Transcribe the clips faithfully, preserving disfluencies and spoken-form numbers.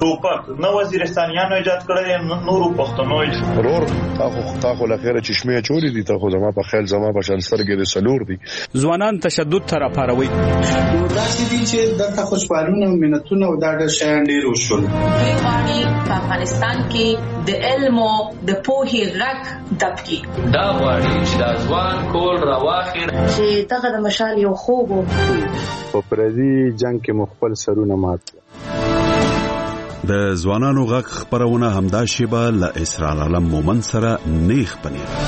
ټوپک نه وزیرستانیانو ایجاد کړی نه نورو پښتنو. ورور تاسو تاسو لخيره چشمه چوری دي تاسو زما په خیال زما په شان سترګې د سلور دي. ځوانان تشدد تر پاروي دا چې دي چې د خوشحالونه مينتونه او دا د شیان ډیر وشول. په افغانستان کې د علم او د پوهې رګ دبکی دا غواړي چې د ځوان کول راواخیر چې دغه د مشال یو خوب په پردي جنگ کې مخبل سرونه مات. د ځوانانو غږ خبرونه همدا شیبه له اسرار عالم مومن سره نیخ پنیر.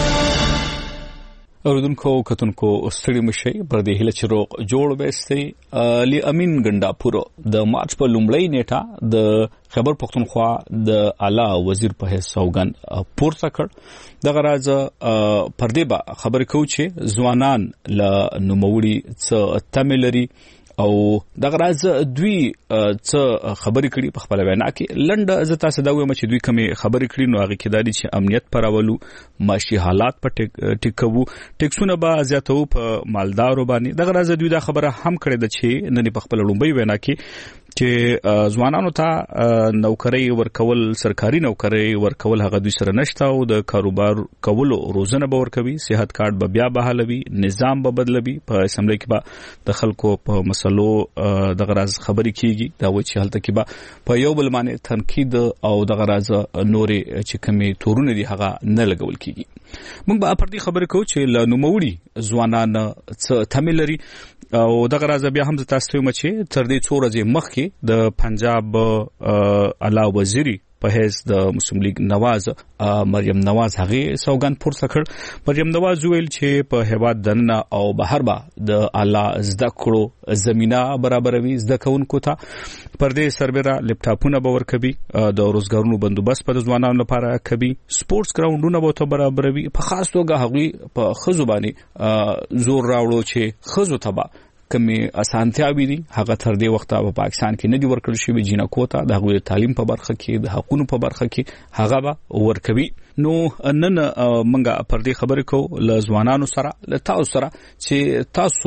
اوردونکو کتونکو ستړي مشي پر دې هله چې روغ جوړ وېستي علي امین ګنڈاپور د مارچ په لومړۍ نیټه د خبر پښتونخوا د اعلی وزیر په حیث سوګن پورته کړ. دغه راز پر دې به خبر کو چې ځوانان له نوموړي څه تملري او دغه راز دوی څه خبرې کړي په خپل وینا کې. لنډه زه تاسو دا وایم چې دوی کومه خبرې کړي نو هغه کې دا دي چې امنیت پرولو، معاشي حالات په ټیکوو، ټیکسونه به زیاتو په مالدارو باندې. دغه راز دوی دا خبره هم کړې ده چې نن په خپل لومبي وینا کې چې ځوانانو ته نوکری ورکول، سرکاري نوکری ورکول هغه دوی سره نشته او د کاروبار کولو روزنه به ورکوي، صحت کارت به بیا بحالوي، نظام به بدلوي. په اسمبلی کې به د خلکو په مسلو دغه راز خبرې کیږي. دا و چې هلته کې به په یو بل باندې تنقید او دغه راز نورې چې کومې تورونه دي هغه نه لګول کیږي. موږ به پر دې خبرې کوو چې له نوموړي ځوانان څه تمل لري او دغه راز بیا هم تاسو ته چې تر دې څو ورځې مخکې د پنجاب اعلی وزیری په حیث د مسلم لیگ نواز مریم نواز هغه سوګند پورته کړ. مریم نواز ویل چې په هیواد دننه او بهر به د اعلی زده کړو زمينه برابروي، زده کوونکو ته پر دې سربېره لپټاپونه به ورکوي، د روزګارونو بندوبست په ځوانانو لپاره کوي، سپورتس ګراوندونه به ته برابروي. په خاص توګه هغه په خزو باندې زور راوړو چې خزو ته کمی اسانتیاوي دي هغه تر دې وخته په پاکستان کې نه دي ورکړل شوی. جنکو ته د هغوی تعلیم په برخه کې، د حقوقو په برخه کې هغه به ورکوي. نو نن منګه پر دې خبرې کو له ځوانانو سره، له تاسو سره چې تاسو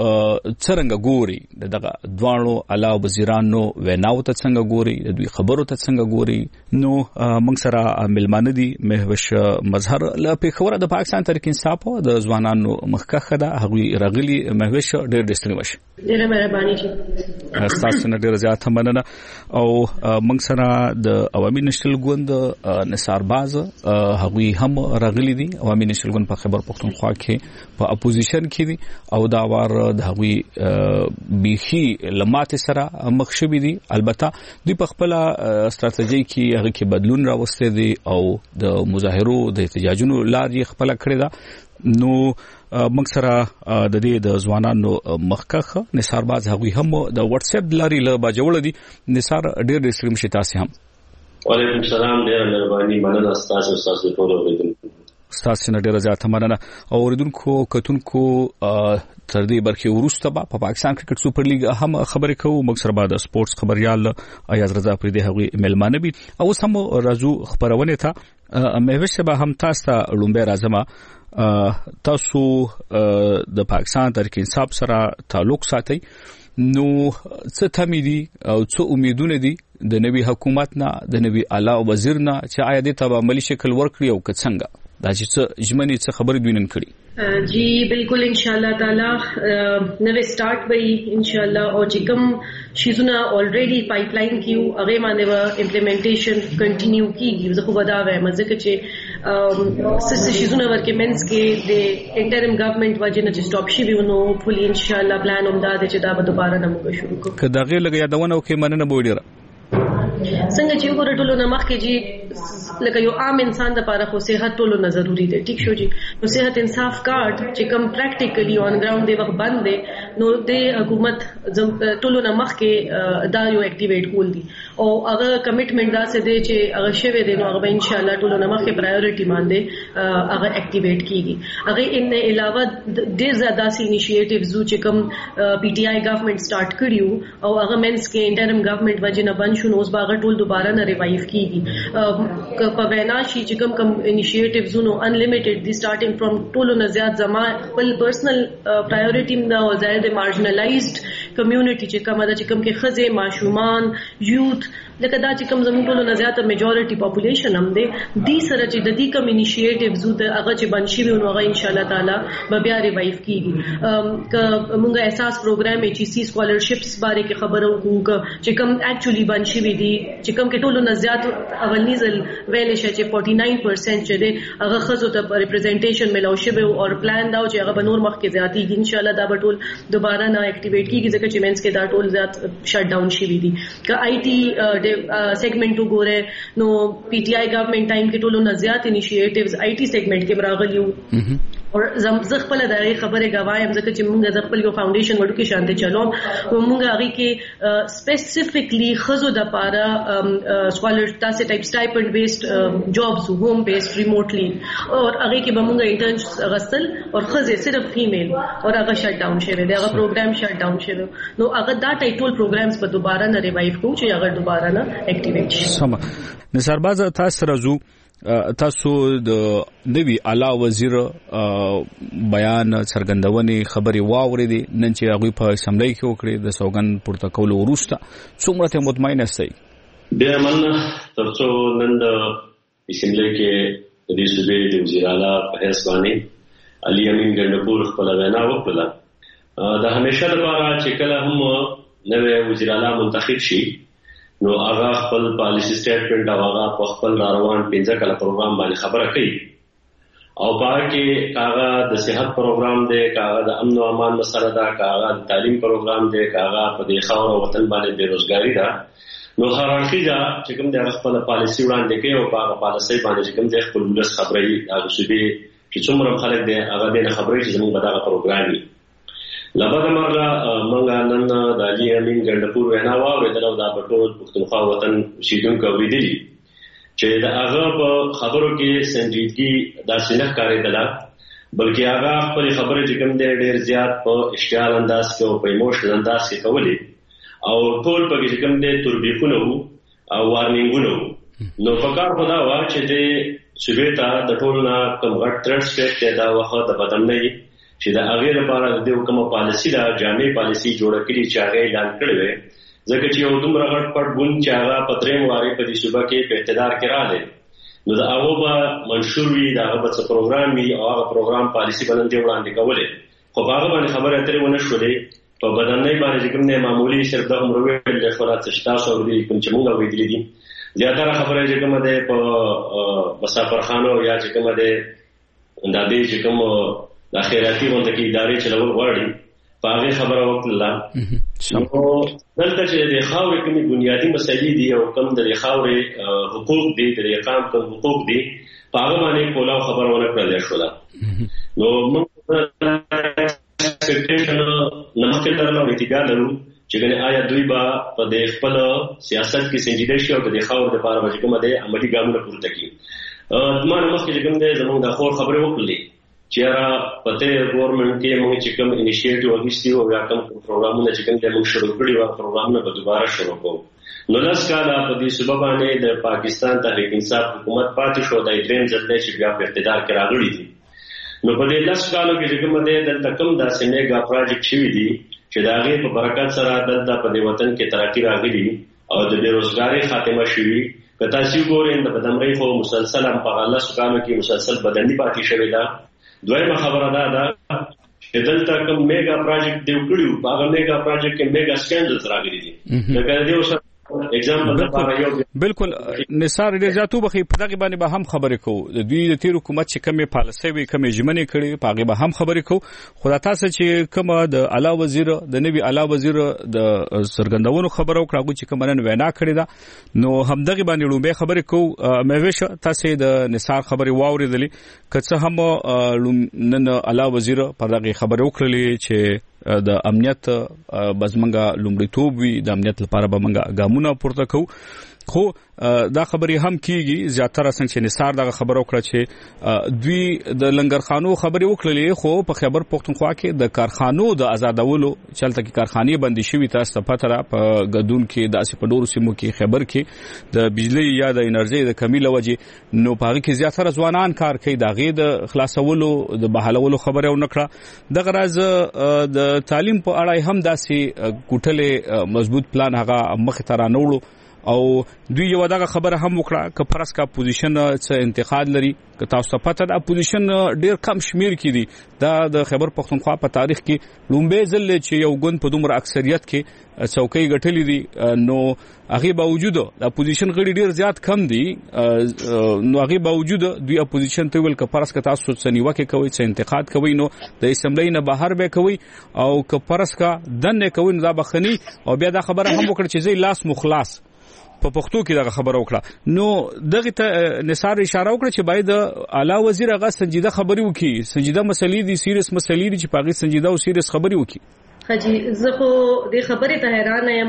څنګه ګوري دغه دوانو اعلی وزیرانو ویناو ته څنګه ګوري، د دوی خبرو ته څنګه ګوري. نو موږ سره ملمانه دي مهوش مظهر له پیښور د پاکستان تحریک انصاف د ځوانانو مخکخه ده هغوی رغلي. مهوش ډېر ډېر وش ډېر مهرباني چې تاسو نه ډېر زیات مننه. او موږ سره د عوامي نشل ګوند نثار باز هغوی هم راغلي دي. عوامي نشل ګوند په خبر پښتونخوا کې په اپوزیشن کې دي او دا وار د هغوی بيخي لمات سره مخ شوي دي. البته دوی په خپل ستراتیژي کې هغه کې بدلون راوستي دي او د مظاهرو د احتجاجونو لار یې خپل کړی ده. نو موږ سره د دې د ځوانانو مخکخه نثار باز هغوی هم د واتس اپ لاري له باجوړ دي. نثار ډېر ډېر سلام شي تاسو هم. وعلیکم السلام، ډېر مهرباني، مننه تاسو تاسو ټول اوریدونکو تاسو نه ډېر زیات مننه. او اوریدونکو کتونکو تر دې برخه ورسته په پاکستان کرکټ سوپر لیګ هم خبرې کوو. موږ سره بعد سپورتس خبريال ایاز رضا پرې د هغوی ملمانه بي او سم راځو خبرونه ته مهوش به هم تاسو ته لومبه راځم. تاسو د پاکستان تحریک انصاف سره تعلق ساتي، نو څه تمېدي او څه امیدونه دي د نوي حکومت نه، د نوي اعلی وزیر نه چې آیا د تبا عملی شکل ورکړي او که څنګه دا چې ژمنې څه خبرې دوی نن کړي؟ जी बिल्कुल इंशाल्लाह ताला नवे स्टार्ट वही इंशाल्लाह और जिकम शीजुना ऑलरेडी पाइपलाइन की अगे माने व इम्प्लीमेंटेशन कंटिन्यू की ज़को बदावे मजे के चे सिस शीजुना वर्के मेंस के दे इंटरिम गवर्नमेंट वजह न स्टॉप शी भी उनो फुल इंशाल्लाह प्लान उमदा दे चे दा दोबारा नमो शुरू को कदागे लगे यादونه کې مننه بوډیره څنګه چې وګورئ ټولو نه مخکې جی لکه یو عام انسان د لپاره خو صحت ټولو نه ضروری دی. ټیک شو جی، نو صحت انصاف کارت چې کوم پریکټیکلی اون ګراوند دی وخت باندې نو د حکومت ټولو نه مخکې دا یو اکټیویټ کول دي او هغه کمټمنټ دا څه دی چې هغه شوی دی نو هغه ان شاء الله ټولو نه مخکې پرایورټي باندې هغه اکټیویټ کیږي. هغه ان علاوه ډېر زیاده سي انیشیټیوز چې کوم پی ټی آی ګورنمنت سٹارټ کړیو او هغه مینس کې انټرم ګورنمنت وجه نه بند شو نو اوس باغ ټول دوباره نه ریوایو کیږي. په وینا شي چې کوم کوم انیشیټیوز نو انلیمیټډ دي سٹارټینګ فرام ټولو نه زیات زما خپل پرسنل پرایورټي دا او زائد مارجنلایزډ کمیونټي چې کومه د چې کوم کې خزه ماشومان یوث لکه دا چې کوم زموږ ټولو نه زیاته میجورټي پاپولیشن هم دی دی سره چې د دې کوم انیشیټیوز د هغه چې بنشي وي نو هغه ان شاء الله تعالی به بیا ریوایو کیږي ک موږ احساس پروګرام ایچ ای سی سکالرشپس باره کې خبرو کوو چې کوم اکچولی بنشي وي دي چې کوم کې ټولو نه زیات اولنی ځل ویل شي چې فورټي ناین پرسنټ چې دی هغه خزو ته ریپرزنټیشن ملو شي او پلان دا چې هغه بنور مخ کې زیاتی ان شاء الله دا به ټول دوباره نه اکټیویټ کیږي ځکه چې مینس کې دا ټول زیات شټ ډاون شي وي دي ک آی ټي سیگمنٹ وګوره نو پی ټی آی گورنمنٹ ټایم کې ټولو نه زیات انیشیټیوز آی ټي سیگمنٹ کې راغلیو او زه خپل د خبره غوایم ځکه چې موږ د خپل یو فاونډیشن وړو کې شانته چلو او موږ هغه کې سپیسیفیکلی خزو د پاره سکالر تاسو ټایپ سټایپند بیسډ جابز هوم بیسډ ریموټلی او هغه کې به موږ انټرنشپ غسل او خزه صرف فیمیل او هغه شټ ډاون شوی دی هغه پروګرام شټ ډاون شوی نو هغه دا ټایټل پروګرامز په دوباره نه ریوایو کوو چې هغه دوباره نه اکټیویټ شي. سم نثار تاسو راځو تاسو د نوی اعلی وزیر بیان څرګندونې خبري واورېدي نن چې هغه په اسمبلی کې وکړي د سوګن پورته کول وروسته څومره ته مطمئن استئ؟ بیا من ترڅو نن د اسمبلی کې د دې صوبې د وزیر اعلی په حیث باندې علي امین ګندپور خپل وینا وکړه د همیشه لپاره چې کله هم نوی وزیر اعلی منتخب شي نو هغه خپل پالیسی سټیټمنټ او هغه په خپل روان پنځه کله پروګرام باندې خبره کوي او پاره کې هغه د صحت پروګرام دی هغه د امن او امان مسله ده هغه د تعلیم پروګرام دی هغه په دې خاور او وطن باندې بیروزګاری ده نو هر اړخیزه چې کوم د خپل پالیسی وړاندې کوي او هغه پالیسی باندې چې کوم د خپل ولس خبري هغه شوبې چې څومره خلک دی هغه د خبري چې موږ به دا پروګرام وي لبد مرغه منګا نن د علي امین ګندپور وینا واورېدل او دا په ټول پښتونخوا وطن اوسیدونکو اورېدلي چې د هغه په خبرو کې سنجیدګي داسې نه ښکارېدله بلکې هغه خپل خبرې چې کوم دی ډېر زیات په اشتعال انداز کې او په ایموشنل انداز کې کولې او ټول په کې کوم دی توربیخونه وو او وارنینګونه وو نو په کار خدا وا چې د صوبې ته د ټول نه کوم غټ ترټ سټیټ دا وخت د بدلنې چې د هغه لپاره د یو کومه پالیسی دا جامع پالیسی جوړه کړي چې هغه اعلان کړی وي ځکه چې یو دومره غټ پټ ګون چې هغه په درې مواري په دې صوبه کې په اقتدار کې راغلی نو دا هغه به منشور وي دا هغه په پروګرام وي او هغه پروګرام پالیسی باندې وړاندې کولې خو هغه باندې خبره اترې ونه شولې په بدنۍ باندې کوم نه معمولی صرف د عمر ویل د خلاص شتاسو او دې کوم چې موږ ویلې دي زیاتره خبره چې کومه ده په مسافرخانو یا چې کومه ده د دې چې کوم د خیراتي غونډه کې ادارې چلول غواړي په هغه خبره وکړه نو دلته چې د خاورې کومې بنیادی مسایلې دي او کوم د خاورې حقوق دي د اقام کوم حقوق دي په هغه باندې کولاو خبره ورکړل شوه نو موږ ایکسپیکټیشن نمکه درنو اتګا لرو چې ګنې آیا دوی با په د خپل سیاست کې سنجیده شي او د خاور لپاره به کومه د عملی ګامونه پورته کړي ما نو مخکې کوم د زموږ د خور خبره وکړلې چې را پته ګورنمنت کې موږ چې کوم انیشیټیو اخیستی او یا کوم پروګرامونه چې کوم د موږ شروع کړی و پروګرامونه به دوباره شروع کوو نو لاس کاله په دې صوبه باندې د پاکستان تحریک انصاف حکومت پاتې شو د دریم ځل چې بیا په اقتدار کې راغلی دي نو په دې لاس کالو کې چې کوم د د کوم داسې میګا پروجیکټ شوی دي چې دا غي په برکت سره د په دې وطن کې ترقی راغلی او د بیروزګاری خاتمه شوی که تاسو ګورئ د بدمرۍ خو مسلسل هم په الله سبحانه کې مسلسل بدني پاتې شوی دا دویمه خبره دا ده چې دلته کوم میگا پروجیکټ دی وکړو هغه میگا پروجیکټ کې میگا سکینډلز راغلي دي لکه د یو بالکل نثار ډیر زیاتو بخي په دغه باندې به هم خبرې کوو د دوی د تیر حکومت چې کومه پالیسي وي کومه ژمنې کړي په هغه به هم خبرې کوو خو تاسو چې کومه د اعلی وزیر د نوی اعلی وزیر د سرګندونو خبرو کړو چې کومه نن وینا کړې ده نو هم دغه باندې لومبه خبرې کوو مې وښه تاسو د نثار خبرې واورېدلې کڅه هم نن اعلی وزیر پر دغه خبرې وکړلې چې د امنیت بزمنګا لومړیتوب وي د امنیت لپاره به منګه ګامونه پورته کوو خو دا خبرې هم کیږي زیاتره څنګه چې نثار دغه خبر وکړه چې دوی د لنګرخانو خبرې وکړلې خو په خیبر پختونخوا کې د کارخانو د آزادولو چلته کې کارخانې بندي شوې تاسو ته پته را په غدون کې د اسې په ډورو سیمو کې خیبر کې د بجلی یا د انرژي د کمی لوجې نو په هغه کې زیاتره ځوانان کار کوي د غي د خلاصولو د بحالولو خبره ونکړه د غرض د تعلیم په اړه هم داسې کوټلې مضبوط پلان هغه مخ ته رانوړو او دوی یو دغه خبره هم وکړه ک فرض کا پوزیشن څخه انتقاد لري ک تاسو پته د اپوزیشن ډیر کم شمیر کې دي دا د خیبر پختونخوا په تاریخ کې لومبه ځل چې یو ګوند په دومره اکثریت کې څوکۍ ګټلې دي نو هغه باوجود د اپوزیشن غړي ډیر زیات کم دي نو هغه باوجود دوی اپوزیشن ته ویل ک فرض کا تاسو څه نیوکه کوي څه انتقاد کوي نو د اسمبلی نه بهر به کوي او ک فرض کا دنه کوي نو دا بخني او بیا دا خبره هم وکړه چې زی لاس مخلاص په پښتو کې دا خبره وکړه نو دغه ته نثار اشاره وکړه چې باید اعلی وزیر هغه سنجیده خبري وکړي سنجیده مسلې دي سیریس مسلې دي چې پاغي سنجیده او سیریس خبري وکړي حاجی زه خو د خبرې ته حیران یم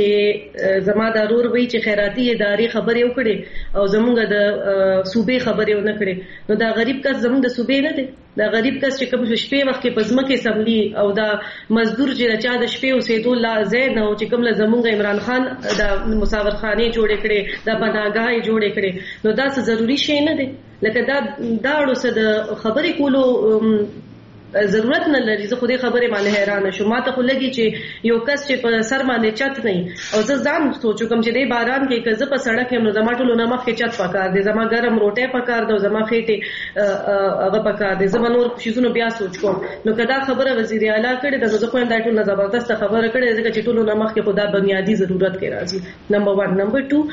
چې زما ضرور وی چې خیراتي ادارې خبرې وکړي او زمونږ د صوبې خبرې ونه کړي نو دا غریب کس زمونږ د صوبې نه دی دا غریب کس چې کوم شپې وخت کې پزمکه سملی او دا مزدور چې رچا د شپې اوسېدو لا زین او چې کوم زمونږ عمران خان دا مساور خانه جوړ کړي دا بناګاه جوړ کړي نو دا څه ضروری شی نه دی لکه دا دا څه د خبرې کولو ضرورت نه لري زه خو دې خبره باندې حیران شوم ما ته خو لګي چې یو کس چې په سر باندې چت نه او زه ځان سوچو کوم چې دې باران کې کزه په سړک هم نو زما ټولو نه مخ کې چت پکار دي زما ګرم روټه پکار دي زما خېټه هغه پکار دي زما نور شیزونو بیا سوچ کوم نو کدا خبره وزیر اعلی کړي د زه خو دا ټول زبردست خبره کړي ځکه چې ټولو نه مخ کې خدا بنیادی ضرورت کې راځي نمبر واحد نمبر دو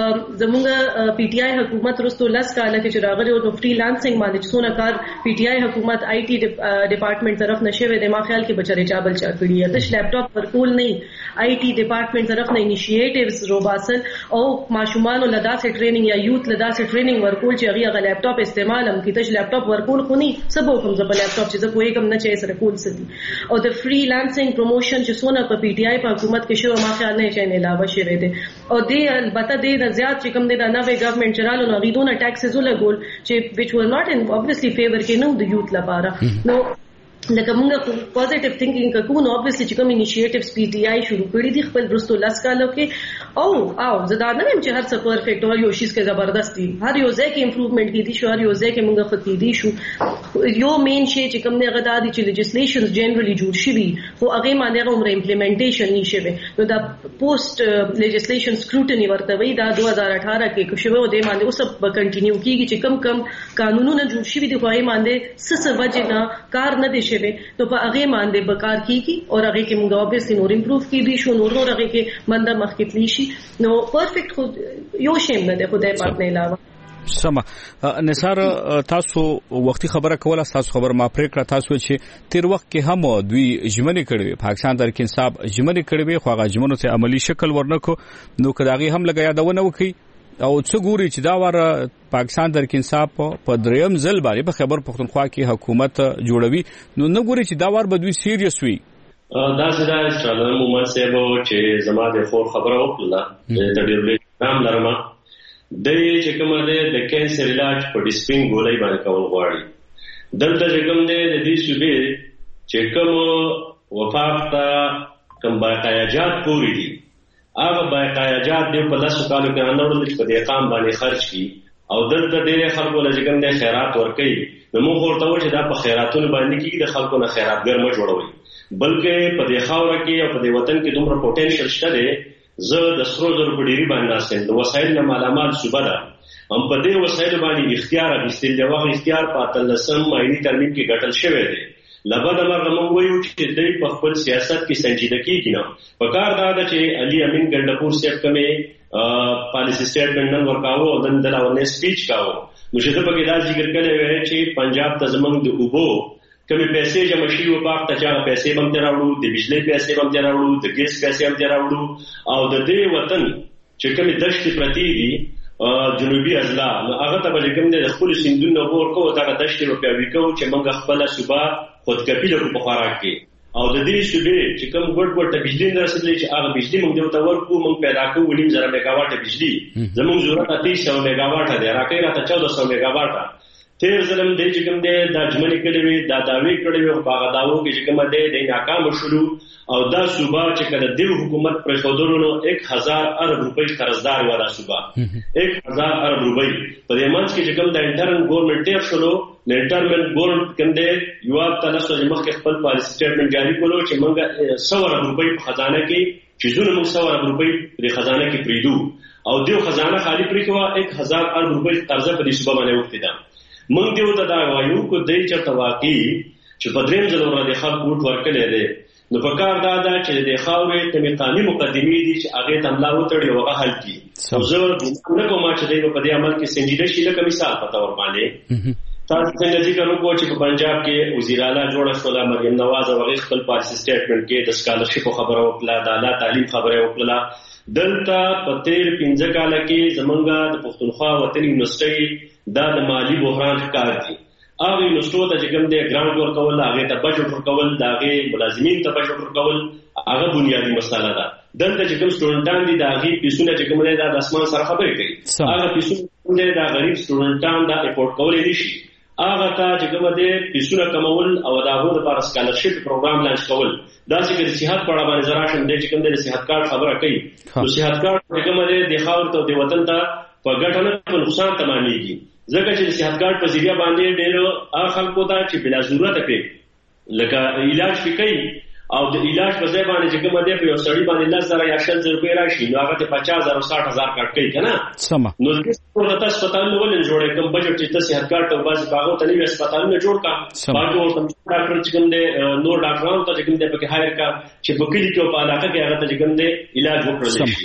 زموږ پی ټی آی حکومت رستو لاس کاله کې چې راغلي او فری لانسینګ باندې څونه کار پی ټی آی حکومت آی ټی ډپارټمنټ طرف نشوي د ما خیال کې بچره چابل چا کړی د لپټاپ ورکول نه آی ټی ډپارټمنټ طرف نه انیشیټیوز روباسل او ماشومان لدا سي ټریننګ یا یوت لدا سي ټریننګ ورکول چې هغه غ لپټاپ استعمال هم کیته لپټاپ ورکول خو نه سبو کوم ځب لپټاپ چې زه کوی کوم نه چې سره کول سدي او د فری لانسینګ پروموشن چې سونه په پی ټی آی په حکومت کې شو ما خیال نه چې نه علاوه شوی دی او د البته د زیات چې کوم د نوې ګورنمنت چرالو نو غیدونه ټیکسز ولګول چې which were not in obviously favor کې نو د یوت لپاره نو لکه موږ پوزټیو تھینکینګ کوو نو obviously چې کوم انیشیټیوز پی ټی آی شروع کړی دي خپل برستو لاس کالو کې او او زدا نه چې هر څه پرفیکټ او یو شیز کې زبردست دي هر یو ځای کې امپروومنت کې دي شو هر یو ځای کې موږ ختی دي شو یو مین شی چې کوم نه غدا دي چې لیجسلیشنز جنرالي جوړ شي خو هغه باندې عمر امپلیمنټیشن نشي وي نو دا پوسټ لیجسلیشن سکروټنی ورته وي دا دوه هزار اٹھارہ کې کوم شوی و د باندې اوس په کنټینیو کیږي چې کم کم قانونونه جوړ شي دي خو یې باندې څه وجه نه کار نه دي شوی تو په هغه باندې بکار کیږي او هغه کې موږ اوبویسلی نور امپروو کیدی شو نور نور هغه کې منده مخکې تلی شي نو پرفیکټ خو یو شیم نه ده خدای پاک نه علاوه سم نثار تاسو وختي خبره کوله تاسو خبر ما پرې کړه تاسو چې تیر وخت کې هم دوی ژمنې کړې پاکستان تحریک انصاف ژمنې کړې خو هغه ژمنو ته عملی شکل ورنکو نو کداغي هم لګیا دونه وکي او څو ګوري چې دا ور پاکستان تحریک انصاف په دریم ځل باندې په خیبر پختونخوا کې حکومت جوړوي نو نه ګوري چې دا ور بدوي سیریس وي دا زدا استرالم محمد صاحب چې زما د فور خبره وکړه د ډیولپ نام لرم د چې کومه د کینسر علاج په ډیسپینګ ګولۍ باندې کول غواړي دلته چې کوم د دې صوبې چې کوم وفاق ته کوم باقیاجات پوری دي هغه باقیاجات دی په لاسو کالو کې اندورل چې په دې قام باندې خرج کی او دلته ډېر خلکو له ځګم د خیرات ورکړي نو موږ ورته و چې دا په خیراتونو باندې کې د خلکو نه خیراتګر مو جوړوي بلکې په دې خاور کې او په دې وطن کې دومره پوتنشل شته دی زه د سرو زرو په ډیری باندې ناسم د وسایل نه مالامال صوبه ده هم په دې وسایل باندې اختیار اخیستل دی واغ اختیار په تلسم آئینی ترمیم کې ګټل شوی دی لبد مرغه مونږ وایو چې دوی په خپل سیاست کې سنجیده کیږي نه په کار دا ده چې علي امین ګندپور صاحب کومه پالیسی سټیټمنټ نن ورکاوه او د دلاونه سپیچ کاوه نو چې په کې دا ذکر کړی وی چې پنجاب ته زمونږ د اوبو کومې پیسې جمع شي او پاک ته چې پیسې هم تراوړو د بجلی پیسې هم تراوړو د ګیس پیسې هم تراوړو او د دې وطن چې کومې دشت پرتی دي جنوبي اضلاع نو هغه ته به کوم د خپل سیندونو ورکو دا د دشت په ویکو چې موږ خپل صوبه خود کپیل په خوراک کې او د دې صوبې چې کوم ګډ ګډ ته بجلی نه رسیدلې چې هغه بجلی موږ ته ورکو موږ پیدا کوو ولیم زره میگا واټ بجلی زموږ ضرورت اته سو میگا واټ دی راکې راته چودہ سو میگا واټ تیر ظلم دې چې کوم دې د اجمنې کړي وي دا داوی کړي وي په هغه داوو کې چې کوم دې د ناکام شلو او دا صوبه چې کله د حکومت پر خودرونو ایک هزار ارب روپۍ قرضدار و دا صوبه ایک هزار ارب روپۍ په دې منځ کې چې کوم د انټرن ګورنمنت ټیپ شلو د انټرن ګورنمنت کوم دې یو اپ تاسو چې مخکې خپل پالیسی سټیټمنټ جاری کولو چې موږ سو ارب روپۍ په خزانه کې چې زونه موږ سو ارب روپۍ په خزانه کې پریدو او دیو خزانه خالی پرې کوا یک هزار ارب روپۍ قرضه په دې صوبه باندې وخته ده موږ دیو ته دا وایو کو دای چې تواقی چې په دریم ځل ورته خلک ووټ ورکړي دي نو په کار دا ده چې د خاورې ته مقامي مقدمې دي چې هغه تملا وتړي او هغه حل کړي او زه نه کوم چې دوی په دې عمل کې سنجیده شي لکه مثال پتا ور باندې تاسو څنګه ذکر وکړو چې په پنجاب کې وزیر اعلی جوړ شو مریم نواز او هغه خپل پالیسي سټیټمنټ کې د سکالرشپ خبره وکړه د اعلی تعلیم خبره وکړه دلته په تیر پنځه کال کې زمونږه د پښتونخوا وطني یونیورسيټي دا د مالی بحران ښکار دي هغه یونیورسيټو ته چې کوم د ګرانټ ورکول هغه ته بجټ ورکول هغه ملازمین ته بجټ ورکول هغه بنیادی مسله ده دلته چې کوم سټوډنټان دي دا هغه پیسونه چې کوم د اسمان سره خبرې کوي هغه پیسونه د غریب سټوډنټان دا افورد کولای نشي هغه ته چې کوم د پیسونه کمول او د هغو لپاره سکالرشپ پروګرام لانچ کول دا چې د صحت په اړه باندې زرا شم د چې کوم د صحت کارت خبره کوي نو صحت کارت چې کوم د خاور ته د وطن ته په ګټه نه په نقصان تمامېږي ځکه چې صحت کارت په ذریعہ باندې ډېر خلکو ته چې بلا ضرورت پې لکه علاج کوي او د علاج په ځای باندې چې کوم دی په یو سړی باندې لس زره یا شل زره روپۍ راشي نو هغه ته پچاس زره او ساټ هزار کټ کوي که نه نو ورته هسپتالونه ولې جوړوي کوم بجټ چې ته صحت کارت او باسي په هغو ته نوي هسپتالونه جوړ کړه باقي ورته ډاکټر چې کوم دی نور ډاکټرانو ته چې کوم دی پکې هایر کړه چې په کلي کې او په علاقه کې هغه ته چې کوم دی علاج وکړلی شي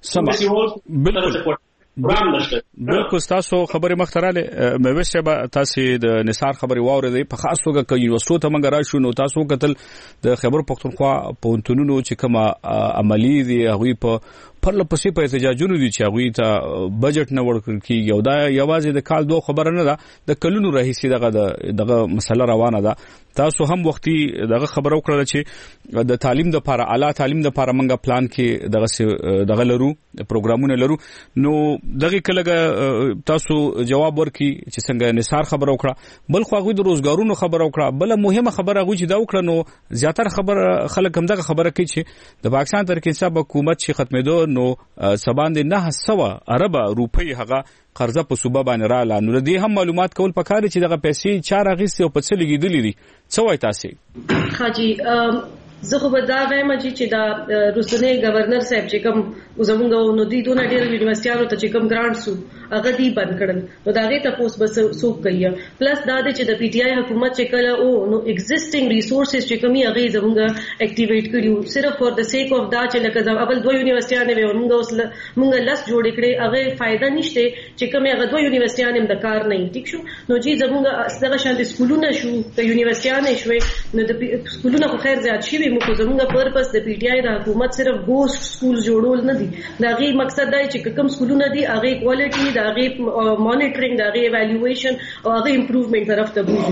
بالکل تاسو خبرې مختراله مې وشه به تاسو د نثار خبرې واورې په خاص توګه کې یونیورسيټو ته منګ راشو نو تاسو قتل د خبر پښتونخوا پونتونونو چې کومه عملی دي هغه په پرله پسې په احتجاجونو دي چې هغه ته بجټ نه ورکړ کیږي او دا یوازې د کال دوه خبره نه ده د کلونو راهیسي دغه دغه مسله روانه ده تاسو هم وختي دغه خبره وکړه چې د تعلیم د لپاره اعلی تعلیم د لپاره منګه پلان کې دغه دغه لرو پروګرامونه لرو نو دغه کله تاسو جواب ورکړي چې څنګه نثار خبره وکړه بل خو هغه د روزګارونو خبره وکړه بل مهمه خبره هغه چې دا وکړه نو زیاتره خبره خلک هم دغه خبره کوي چې د پاکستان ترکیه صاحب حکومت چې ختمېدو نو سباند نه سوا عرب روپی هغه قرضه په صوبه باندې رااله نو دې هم معلومات کول پکاره چې دغه پیسې چار اغیستي او په څه لګیدلې دي څه وایي تاسو حاجی زه خو به دا وایم چې دا روسنه گورنر صاحب چې کوم زمونږ نو دی دونه ډېر یونیورسيټیانو ته چې کوم ګرانټ سو هغه دی بند کړل نو دا غي تاسو بس سوق کوي پلس دا چې د پی ټی آی حکومت چې کله او نو ایگزیسټینګ ریسورسز چې کومي هغه زمونږ اکټیویټ کړیو صرف فور د سیک اف دا چې لکه اول دوه یونیورسيټیانه وي موږ اوس موږ لاس جوړ کړي هغه فائدہ نشته چې کومه هغه دوه یونیورسيټیانه د کار نه ټیک شو نو جی زمونږ دغه شان د سکولونه شو د یونیورسيټیانه شوي نو د سکولونه خو خیر زیات شي موږ زمونږ پرپس د پی ټی آی د حکومت صرف ګوست سکول جوړول نه دي دا غي مقصد دی چې کوم سکولونه دي هغه کوالټي دا غي مانیټرینګ دا غي ایوالویشن او هغه امپروومنٹ طرف ته بوزو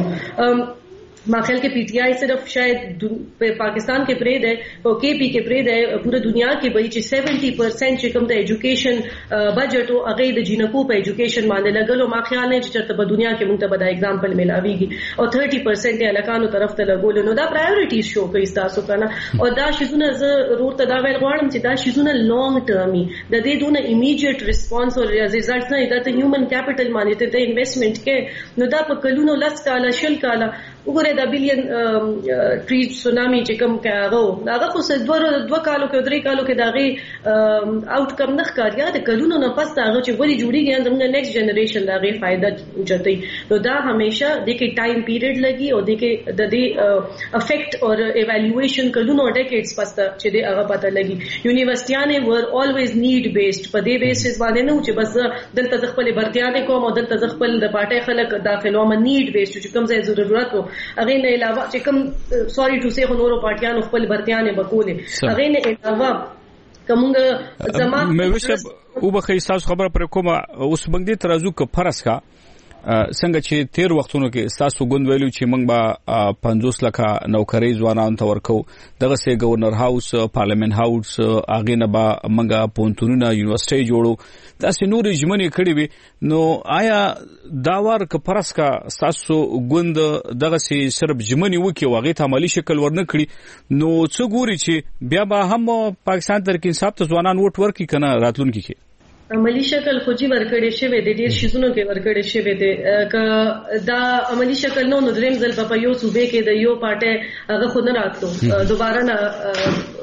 ما خیال کې پی ٹی آئی صرف شاید پاکستان کې پرې ده او کے پی کې پرې ده پوره دنیا کې به چې سیونٹی پرسنٹ چې کوم د ایجوکیشن بجټ او هغه د جنکو په ایجوکیشن باندې لګلو ما خیال نه چې په دنیا کې موږ ته به دا اگزامپل ملاويږي او تھرٹی پرسنٹ یې الکانو طرف ته لګول نو دا پرایورټیز شو کوي تاسو کنه او دا شیزونه ضرور ته دا ویل غواړم چې دا شیزونه لانګ ټرمي د دې دونه ایمیډیټ ریسپانس او ریزلټس نه دا ته هیومن کیپټل باندې ته انویسټمنٹ کې نو دا په کلونو لس کاله شل کاله وګوره دا بلین ټری سونامي چې کوم کاغو هغه خو څه دوه دوه کالو کې درې کالو کې داغي آوټ کم نه ښکاریا د کلونو نه پس هغه چې وری جوړیږي زموږ نیکسټ جنریشن داغي فائدہ چته نو دا همیشه د کې ټایم پیریډ لګي او د کې د دې افیکټ او ایوالویشن کلونو ډیکیډز پس چې د هغه پته لګي یونیورسيټیانه ور الویز نیډ بیسډ په دې بیسس باندې نه چې بس دلته خپل برتیانه کوم او دلته خپل د پټه خلک داخلو م نیډ بیسډ چې کوم ځای ضرورت وو هغه نه علاوه چې کوم سوري ټو سي نورو پارټیانو خپل برتیانه بکولې هغه نه علاوه کومه زما مې وشه او به خیساس خبره پر کومه اوس بنګ دي ترازو ک فرض کا څنګه چې تیر وختونو کې تاسو غوند ویلو چې موږ به پنځوس لکه نوکری ځوانان ته ورکو دغه سه گورنر هاوس پارلیمنت هاوس اغه نه به موږ پونتونونه یونیورسيټي جوړو تاسو نور جمعنی کړی وي نو آیا داور ک پرس کا تاسو غوند دغه سه صرف جمعنی وکي واغې ته عملی شکل ورنه کړی نو څه ګوري چې بیا به هم پاکستان تر کې انصاف ته ځوانان ووټ ورکړي کنه راتلونکي کې عملی شکل خوجی ورکړې شوی د ډیر شیزونو کې ورکړې شوی دی ک دا عملی شکل نو دریم ځل په یو صوبې کې د یو پارټه هغه خود نه راتلو دوباره نه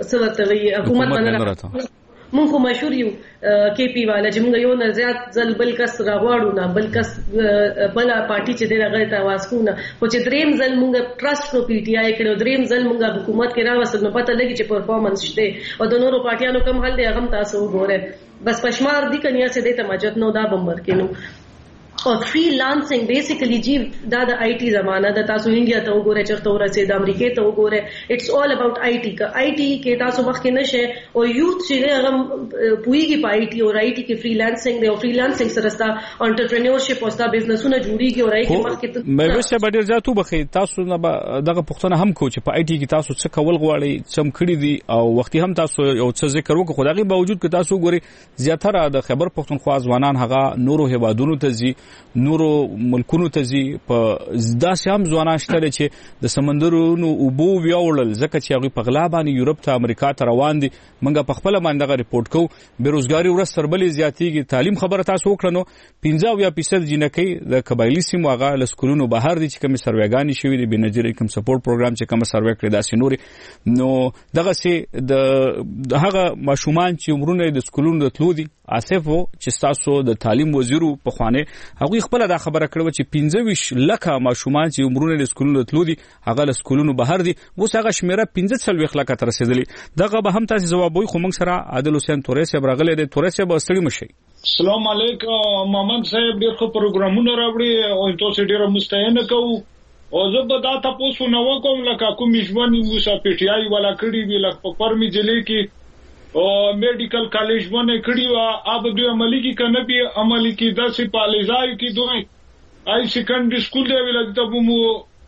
سورته وی حکومت باندې مونږ خو مشهور یو کې پی والا چې مونږ یو نه زیات ځل بل کس راغواړو نه بل کس بل پارټي چې دغه ته आवाज کو نه خو چې دریم ځل مونږ ټرست په پی ټی آی کړو دریم ځل مونږ حکومت کې راوستل نو پته لګي چې پرفارمنس شته او د نورو پارټیانو کم حل دی هغه تاسو وګوره بس پښمار دي کنیا سے دته مجد نو دا بمبر کینو او فریلانسینګ بیسیکلی جی دا د آی ټی زمانہ د تاسو انډیا ته وګورئ چرته ورسې د امریکا ته وګورئ اټس آل اباوت آی ټی کا آی ټی کې تاسو وخت کې نشه او یوث چې هغه پویږي په آی ټی او آی ټی کې فریلانسینګ دی او فریلانسینګ سره ستا انټرپرینورشپ او ستا بزنسونه جوړیږي او آی کې مخ کې مې وسه به ډیر ځاتو بخي تاسو نه دغه پښتنه هم کو چې په آی ټی کې تاسو څه کول غواړئ چم کړی دي او وختي هم تاسو یو څه ذکر وکړو خدای باوجود کې تاسو ګوري زیاتره د خبر پښتونخوا ځوانان هغه نورو هوادونو ته ځي نورو ملکونو ته زی په داسې هم ځوانان شته چې د سمندرونو اوبو ویاوړل ځکه چې هغه په غلا باندې یورپ ته امریکا ته روان دي منګه په خپل باندې غو ریپورت کو بیروزګاری ورځ تر بلې زیاتېږي تعلیم خبره تاسو وکړنو پنځه فیصد جنکې د قبایلی سیمو هغه لسکولونو بهر دي چې کوم سروېګانی شوی دي بنظیر کوم سپورټ پروګرام چې کوم سروې کړی داسې نوري نو دغه سي د هغه ماشومان چې عمرونه د سکولونو د تلو دي آصف وو چې تاسو د تعلیم وزیر په خوانه هغه خپل دا خبره کړو چې پنځه لکه ماشومان چې عمرونه د سکولونو تلو دي هغه له سکولونو بهر دي اوس هغه شمیره پنځه لکه تر رسیدلې دغه به هم تاسو جواب وي خو موږ سره عادل حسین تورې صاحب راغلی دی تورې صاحب ستړي مشي السلام علیکم محمد صاحب ډېر ښه پروګرامونه راوړي او تاسو ډېر مستعینه کوو او زه به دا تاسو نو کوم لکه کوم ژوند موسی پی ټی آی والا کړی وی لکه په پرمی ضلع کې او میډیکل کالج باندې کړی و اب دوی عملی کی کنه بي عملی کی داسې پالیزای کی دوی آی سیکنډری سکول دی ویل ته مو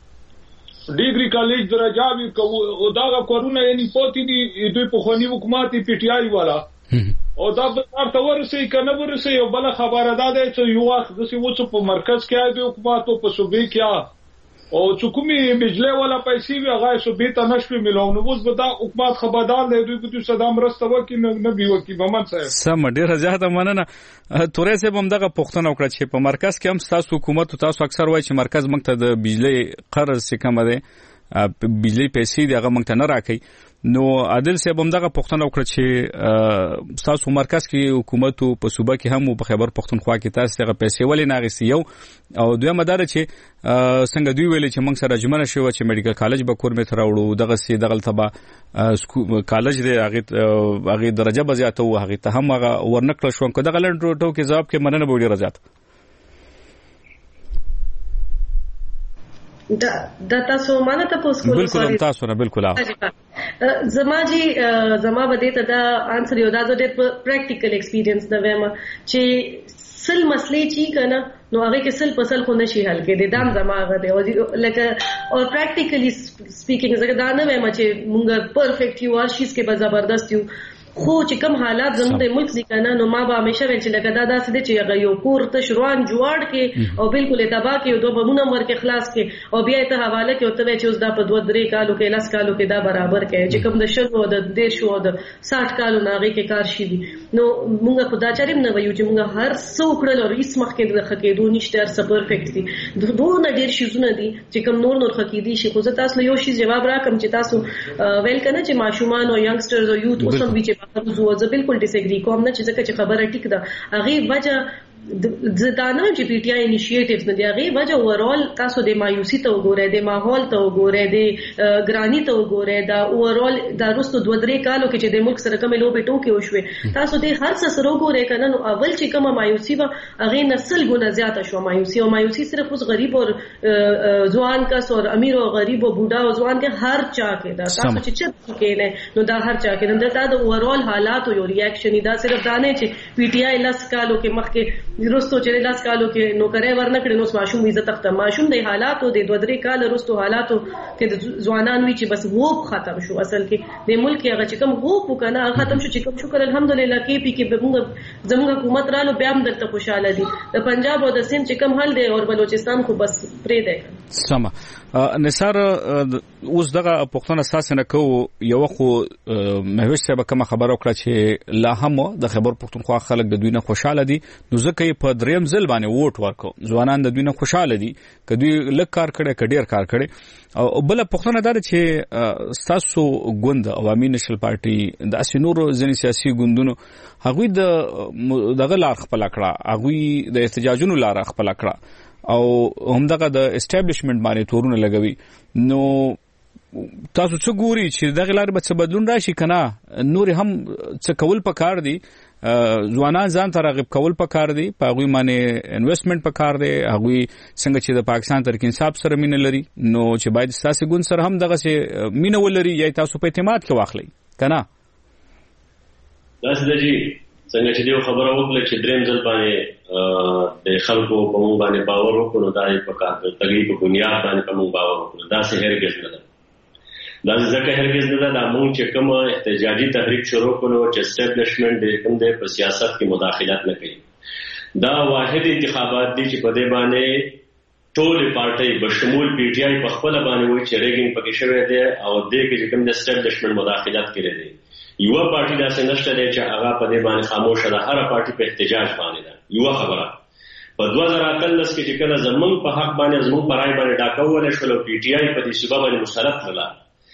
ډیګری کالج درجه وی کو او دا کورونه یې پوتې دي دوی په خونی حکومت پی ټی آی والا او دا به تاسو ورسې کنه ورسې یو بل خبره ده چې یو وخت د څه وڅ په مرکز کې دی حکومت په صوبې کې او چې کومي بجلی ولا پیسې وی هغه صوبې ته نشوي ملونه اوس به دا حکومت خبردار دی دوی په صدام رسته وکي نه بیو کی محمد صاحب سم ډیره زیاته مننه تورې صاحب هم دغه پښتنه وکړه چې په مرکز کې هم تاسو حکومت تاسو اکثر وایي چې مرکز موږ ته د بجلی قرض څخه کم دی بجلی پیسې دی هغه موږ ته نه راکړي نو عادل صاحب هم دغه پښتنه وکړه چې تاسو مرکز کې حکومت په صوبه کې هم په خبر پښتونخوا کې تاسو هغه پیسې ولې نه غوښتي یو او دوی مدار چې څنګه دوی ویل چې موږ سره جمعنه شو چې میډیکل کالج به کور مې تراوړو دغه سي دغه تبا کالج دی هغه هغه درجه به زیاته و هغه ته هم هغه ورنکړل شو کو دغه لنډ ټو کې جواب کې مننه بوډي رضات دا دا تاسو مانه تاسو کوم بالکل تاسو نه بالکل زما جی زما بده ته دا انسر یو دا د پریکټیکل ایکسپیرینس دا وایم چې سل مسلې چی کنه نو هغه کې سل په سل خو نشي حل کې د دام زما هغه دی او لکه او پریکټیکلی سپیکینګ زګ دا نه وایم چې مونږ پرفیکټ یو شیز کې به زبردست یو خو چې کوم حالات زموږ د ملک ځکه نو ما به همیشه ویل چې لکه دا داسې دی چې هغه یو کور ته شروان جوړ کې او بالکل تباہ کې او دوه بمونه ورکه خلاص کې او بیا ته حواله کې او ته چې اوس دا په دوه درې کالو کې لاس کالو کې دا برابر کې چې کوم د شلو او د ډیر شو او د ساठ کالو ناغي کې کار شي دي نو موږ خدا چاریم نه وایو چې موږ هر څو کړل او هیڅ مخ کې د خکېدو نشته هر څه پرفیکټ دي دوه نه ډیر شیزونه دي چې کوم نور نور خکېدي شي خو زه تاسو یو شی جواب راکم چې تاسو ویل کنه چې ماشومان او ینګسټرز او یوث اوس هم چې زه بالکل ډیس اګری کوم نه چې ځکه چې خبره ټیک ده هغه وجه زدانه چې پی ټی آی انیشیټیوز نه دی هغه وجه اورال تاسو د مایوسی ته وګورئ د ماحول ته وګورئ د ګرانی ته وګورئ دا اورال د روستو دوه درې کالو کې چې د ملک سره کومه لوبې ټوکې وشوي تاسو د هر څه سره وګورئ کنه نو اول چې کومه مایوسی و هغه نسل ګونه زیاته شو مایوسی او مایوسی صرف اوس غریب او ځوان کس او امیر او غریب او بوډا او ځوان کې هر چا کې دا تاسو چې چې کې نه نو دا هر چا کې نه دا د اورال حالات او ریاکشن دا صرف دانه چې پی ټی آی لاس کالو کې مخ کې رستو چې لاس کالو کې نوکرې ورنکړي نو ماشوم عزت تخته ماشوم د حالاتو د دوه درې کال رستو حالاتو کې ځوانان وی چې بس ووب ختم شو اصل کې د ملک هغه چې کوم ووب وکنه ختم شو چې کوم شکر الحمدلله کې پی کې موږ زموږ حکومت رالو بیا هم درته خوشاله دي د پنجاب او د سند چې کوم حل دی او بلوچستان خو بس پرې دی سم نثار اوس دغه پښتون اساس نه کو یو خو مهوش صاحب کوم خبر وکړه چې لا هم د خبر پښتونخوا خلک د دوی نه خوشاله دي نو ځکه دغه په دریم ځل باندې ووټ ورکو ځوانان د دوی نه خوشاله دي که دوی لږ کار کړي که ډیر کار کړي او بل پوښتنه دا ده چې ستاسو ګوند عوامي نېشنل پارټي د اسې نورو ځینې سیاسي ګوندونو هغوی د دغه لار خپله کړه هغوی د احتجاجونو لار خپله کړه او همدغه د اسټابلیشمنت باندې تورونه لګوي نو تاسو څه ګوري چې دغه لار به څه بدلون راشي کنه نور هم څه کول پکار دي ځوانان ځان ته راغب کول پکار دي په هغوی باندې انویسټمنټ پکار دی هغوی څنګه چې د پاکستان ترک انصاف سره مینه لري نو چې باید ستاسو ګوند سره هم دغه مینه ولري یا تاسو په اعتماد کې واخلئ کنه داسې دی څنګه چې دیو خبره وکړه چې دریم ځل باندې د خلکو په مونږ باندې باور وکړو دا یې په کار د تغییر په بنیاد باندې په مونږ باور وکړو دا څه هرګز نه ده دا ځکه هرګز نه ده دا مونږ چې کوم احتجاجي تحریک شروع کړو چې اسټابلیشمنت د کوم د په سیاست کې مداخلت نه کوي دا واحد انتخابات دي چې په دې باندې ټول پارټي بشمول پی ټی آی په خپل باندې وایي چې ریګینګ پکې شوی دی او دې کې کوم د اسټابلیشمنت مداخلت کړي دي یو پارټي دا څنګه شته چې هغه په دې باندې خاموش ده هر پارټي په احتجاج باندې ده یو خبره په دوه زره اتلس کې چې کله زمونږ په حق باندې زمونږ پرای باندې ډاکو ولې شو پی ټی آی په دې سبب باندې مسرت کړه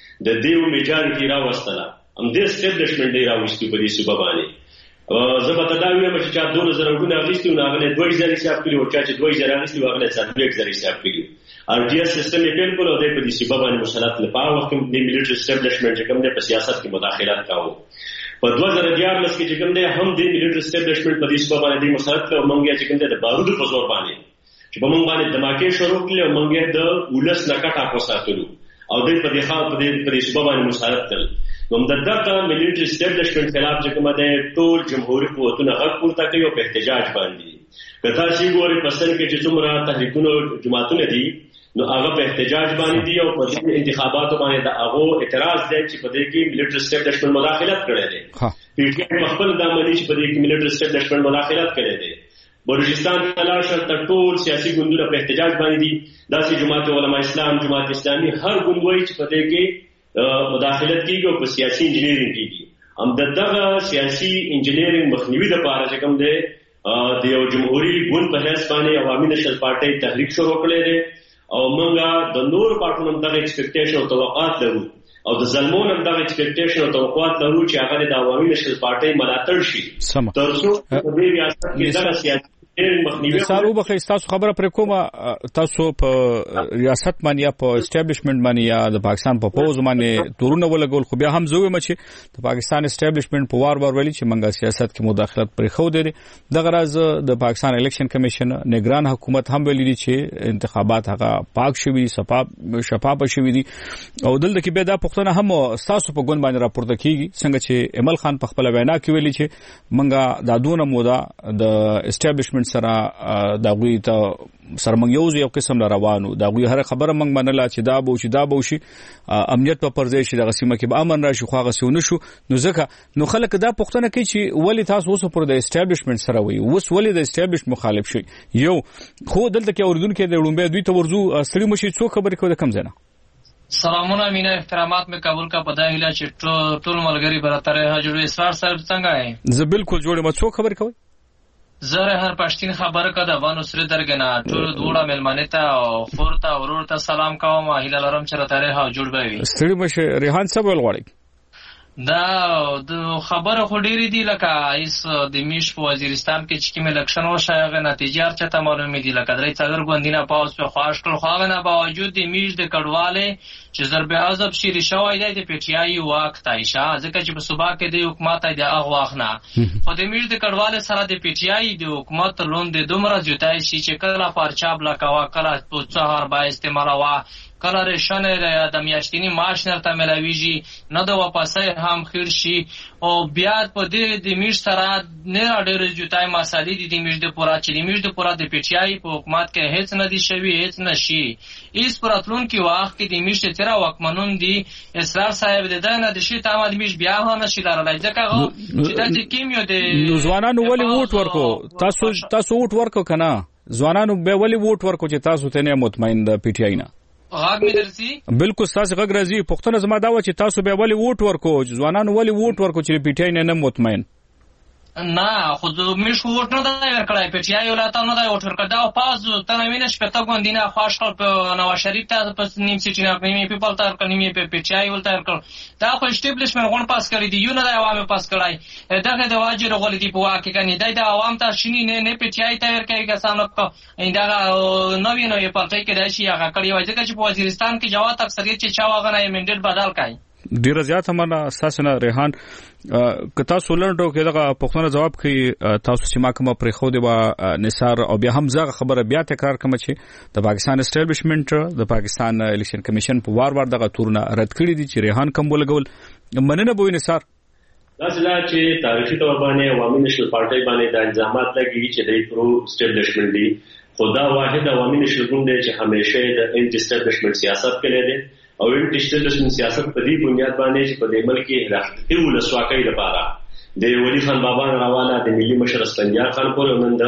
د دیو میجارټي راوستله هم دې اسټابلیشمنت دی راوستي په دې سبب باندې زه به دا وایم چې چا دوه زره غونه اخیستي نو هغه دوه زره حساب کړی او چا چې دوه زره اخیستي هغه څلور زره حساب کړی ار ډي اس سیستم یې پیل کولو د په دې سبب باندې مسرت لپاره وخت د ملټری اسټابلیشمنت چې کوم د په سیاست کې مداخلت کاوه په دوه زره دیارلس کې چې کوم دی هم د ملټری اسټابلیشمنت په دې سبب باندې مسرت کړو مونږ چې کوم د بارودو په زور باندې چې په مونږ باندې دماکې شروع کړل او مونږ د ولس نکټه کو ساتلو او د په دې خاطر په دې په سبب باندې مسرت کړل نو د دغه ملټری اسټابلیشمنت خلاف چې کومه ده ټول جمهوریت قوتونه غږ پورته کوي او په احتجاج باندې کله چې ګوري پسند کې چې څومره تحریکونه جماعتونه دي نو هغه په احتجاج باندې دي او په دې انتخاباتو باندې د هغه اعتراض دی چې په دې کې ملټری اسټابلیشمنت مداخلت کړی دی پی ټی آی خپل د عملي چې په دې کې ملټری اسټابلیشمنت مداخلت کړی دی بلوچستان تلاش تر ټول سیاسي ګوندونه په احتجاج باندې دي داسې جماعت علماء اسلام جماعت اسلامي هر ګوند وایي چې په دې کې مداخلت کیږي او په سیاسي انجینیرینګ کیږي هم دغه سیاسي انجینیرینګ مخنیوي د پاره چې کوم دی د یو جمهوریت ګوند په حیث باندې عوامي نېشنل پارټي تحریک شروع کړی دی او موږ د نور پارټونو دغه ایکسپیکټیشن او توقعات لرو او د زلمون هم دغه ایکسپیکټیشن او توقعات لرو چې هغه د عوامي نېشنل پارټي ملاتړ شي ترڅو په دې ریاست کې دغه سیاسي سارو بخې تاسو خبره پر کومه تاسو په ریاست باندې یا په اسټابلیشمنت باندې یا د پاکستان په پوز باندې تورونه ولګول خو بیا هم زوی مچ د پاکستان اسټابلیشمنت په وار وار ویلي چې منګه سیاست کې مداخلت پرې خو دی دغه راز د پاکستان الیکشن کمیشن نگران حکومت هم ویلي چې انتخابات هغه پاک شوي شفاف شفاف شوي دي او دلته کې به دا پښتنه هم تاسو په ګوند باندې راپورته کیږي څنګه چې ایمل خان په خپل وینا کې ویلي چې منګه د دونه مودا د اسټابلیشمنت سره دا غوي ته سرمنګیوز یو قسم روانو دا غوي هر خبره منګ منله چې دا بو چې دا بو شي امنیت په پرځای شي د سیمه کې به امن راشي خو هغه سونه شو نو ځکه نو خلک دا پښتنه کوي چې ولی تاسو اوس پر د اسټابلیشمنت سره وي اوس ولی د اسټابلیشمنت مخالف شي یو خو دلته کې اوردونکو د لومبه دوی ته ورزو ستړي مشي څو خبرې کوي د کم زنه سلامونه مینا احترامات میں قبول کا پتہ ہلا چې ټول ملګری براتره حضور اسرار صاحب څنګه ہے زه بالکل جوړه ما څو خبرې کوي زره هر پښتين خبره کده وانه سره درګنا ټول دوړه ملمنه ته او خورته ورور ته سلام کوم هیله لرم چې راته ها جوړ به وي ستړي مشه ریحان صاحب ولغړی دا د خبره خو ډیری دی لکه ایس د میش په وزیرستان کې چې کوم الیکشن وشایغه نتیجه چته معلومه دي لکه درې څلور غوندینه پاوس په خواش کړ خو نه باوجود د میش د کډواله چې ضرب عذاب شری شوی دی د پی ټی آی وخت عائشہ ځکه چې په صبح کې د حکومت د هغه وخت نه خو د میش د کډواله سره د پی ټی آی د حکومت لون د دومره جوتای شي چې کله پرچاب لکوا کله په څهار با استعمال وا کله رشنه د میاشتنی معاش نرته ملاویږي نه د واپسې هم خیر شي او بیا په دې د میش سره نه ډېر جوتای مسالې دي د میش د پورا چې د میش د پورا د پی ټی آی په حکومت کې هیڅ نه دي شوی هیڅ نشي ایس پراتلون کې واخ کې د میش تیرا وکمنون دي اسرار صاحب د دنه د شي تعامل میش بیا هم نشي لرلای ځکه چې د کیمیو د ځوانانو ولې ووټ ورکو تاسو تاسو ووټ ورکو کنه ځوانانو به ولې ووټ ورکو چې تاسو ته نه مطمئن د پی ټی آی نه غاګ می درسي بالکل تاسو غږ راځي پښتنه زما دا و چې تاسو به ولې ووټ ورکو ځوانانو ولې ووټ ورکو چې پی ټی آی نه مطمئن نه خو مش ووټ نه دی ورکړی پی ټي آی ولایته نه دی ووټ ورکړی دا پاس ته نوینه شپېته ګوندونه خوښ کړل په نواز شریف ته په نیم سیټي نه نیمې پیپل ته ورکړل نیمې په پی ټي آی ولته ورکړل دا خو اسټیبلیشمنټ غون پاس کړی دی یو نه دی عوامو پاس کړی دغه د واجر غولې دی په واقع کني دی د عوام ته شینی نه نه پی ټي آی ته ورکړي کسانو کو دا نوې نوې پارټي کې راشي هغه کړی وای ځکه چې په وزیرستان کې جواب اکثریت چې چا واغ نه منډیټ بدل کړي ډیر زیات همنا اساسنه ریحان کتا سولندو کې دغه پښتنه جواب کوي تاسو چې ما کوم پرې خو دی با نثار او بیا هم زغه خبره بیا تکرار کوم چې د پاکستان اسټابلیشمنت د پاکستان الیکشن کمیشن په وار وار دغه تورونه رد کړی دي چې ریحان کوم ولګول مننه بوې نثار دا چې تاریخي تور باندې عوامي نشل پارټي باندې د الزامات لګي چې د پرو اسټابلیشمنت دي خدا واحد عوامي نشل ګوند چې همیشه د انټي اسټابلیشمنت سیاست کوي دي او انټي اسټابلیشمنت سیاست په دې بنیاد باندې چې په دې ملک کې راځي ولسواکۍ لپاره د ولی خان بابا راواله د ملي مشر اسفندیار خان پورې نن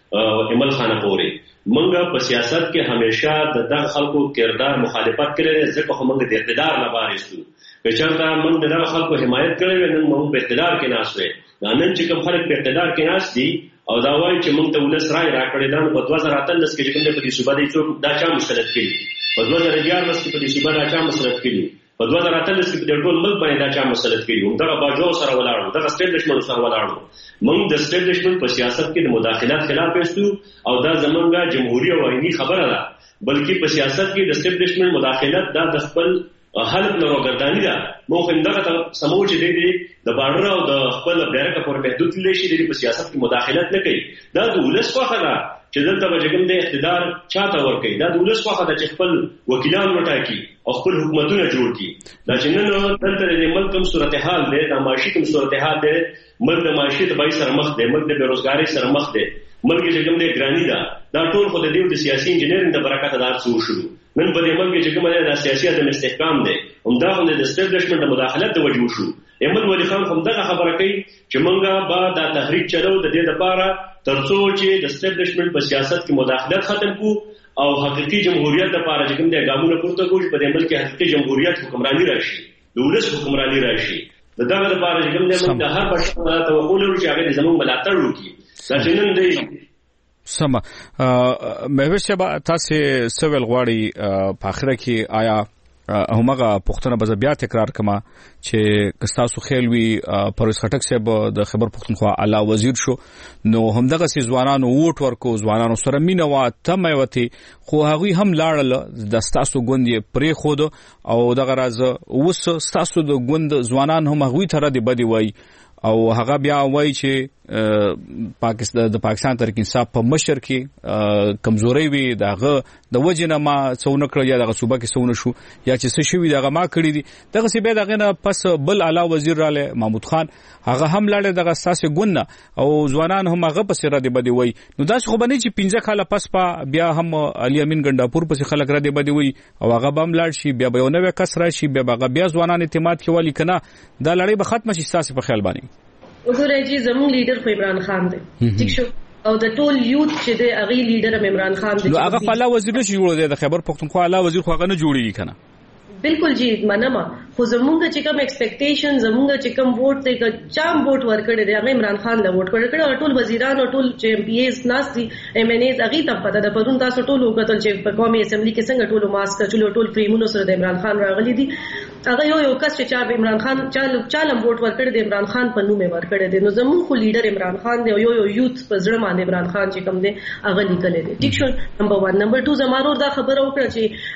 د امل خان پورې منګه په سیاست کې همیشه د دغه خلکو کردار مخالفت کړي ځکه خو موږ د اقتدار لپاره یو په چرته موږ د دغه خلکو حمایت کړو نن موږ په اقتدار کې ناشته نن چې کوم خلک په اقتدار کې ناش دي او دا وایي چې موږ ته ولس رائے راکړی دا په دوه زره اتلس کې کوم په دې صوبه دی څوک دا چا مسلط کړي په دوه زره یازده کې په دې صوبه دا چا مسلط کړي په دوه زره اتلس کې په ټول ملک باندې دا چا مسلط کړي هم دا باجو سره ولاړو دا اسټابلیشمنت سره ولاړو موږ د اسټابلیشمنت په سیاست کې د مداخلت خلاف یستو او دا زمونږه جمهوریت او عیني خبره ده بلکې په سیاست کې د اسټابلیشمنت مداخلت دا د خپل حالت نه راګردانی ده مو خو همدغه سمو چې دی د بارډر او د خپل بیرکه پر محدود لشي د په سیاست کې مداخلت نه کوي دا د ولس خوخه ده چې دلته وجګم د اقتدار چاته ور کوي دا د ولس خوخه ده چې خپل وکیلان وټاکي او خپل حکومتونه جوړ کړي دا چې نن دلته د ملک کوم صورتحال ده د معاشي کوم صورتحال ده ملک د معاشي د بای سره مخ ده ملک د بیروزګاری سره مخ ده ملک چې کوم د ګرانی ده دا ټول خو د دیو د سیاسي انجینرینګ د برکت دار څو شو نن په دې ملک چې کومه د سیاسي عدم استحکام دی همدا هم د اسټابلیشمنت د مداخلت د وجو شو احمد ولی خان هم دغه خبره کوي چې مونږه با د تحریک چلو د دې لپاره ترڅو چې د اسټابلیشمنت په سیاست کې مداخلت ختم کو او حقيقي جمهوریت لپاره چې کوم د ګامونو پورته کوي په دې ملک کې حقيقي جمهوریت حکمرانی راشي د ولس حکمرانی راشي دغه لپاره چې کوم د موږ د هر بشر توقع لرو چې هغه زموږ ملاتړ وکړي دا چې نن دی سم مهوش شبا تاسو سوال غواړي په اخره کې آیا همغه پښتنه به بیا تکرار کما چې کستاسو خیلوي پرویز خټک صاحب د خبر پښتونخوا اعلی وزیر شو نو همدغه سي ځوانانو ووټ ورکو ځوانانو سره مینه وا تمه وتی خو هغه هم لاړل د ستاسو ګوند پرې خود او دغه راز اوس ستاسو د ګوند ځوانان هم هغه تر دې بدی وای او هغه بیا وایي چې پاکستان د پاکستان تحریک انصاف په مشر کې کمزوري وي دغه د وجنه ما څونه کړ یا دغه صوبه کې څونه شو یا چې څه شوی دغه ما کړی دي دغه سی به دغه نه پس بل اعلی وزیر رااله محمود خان هغه هم لاړ دغه اساس ګونه او ځوانان هم هغه پس را دي بدی وای نو دا خو باندې چې پنځه کاله پس پا بیا هم علي امین ګنداپور پس خلک را دي بدی وای او هغه بم لاړ شي بیا به نو کس راشي بیا هغه بیا ځوانان اعتماد کې والی کنه دا لړۍ به ختم شي اساس په خیال باندې وګورئ چې زموږ لیډر خو عمران خان دی ٹھیک شو او د ټول یوت چې د اغي لیډر عمران خان دی نو هغه خلا وزیر نشي جوړ دی د خبر پښتونخوا اعلی وزیر خو هغه نه جوړیږي کنه بالکل جی منما خو زمونږ چې کوم ایکسپیکټیشن زمونږ چې کوم ووټ دی که چام ووټ ورکړي دی هغه عمران خان له ووټ ورکړي ټول وزیران او ټول چې ایم پی ایز ناس دي ایم ان ایز هغه ته پته ده پرون تاسو ټول وکړل چې په قومي اسمبلی کې څنګه ټول ماسک چلو ټول فریمونو سره د عمران خان راغلي دي هغه یو یو کس چې چا عمران خان چالو چالم ووټ ورکړي دی عمران خان په نوم ورکړي دی نو زمونږ خو لیډر عمران خان دی یو یو یوت په ځړ باندې عمران خان چې کوم دی هغه لیکل دی ټیک شو نمبر واحد نمبر دوه زمارو دا خبره وکړه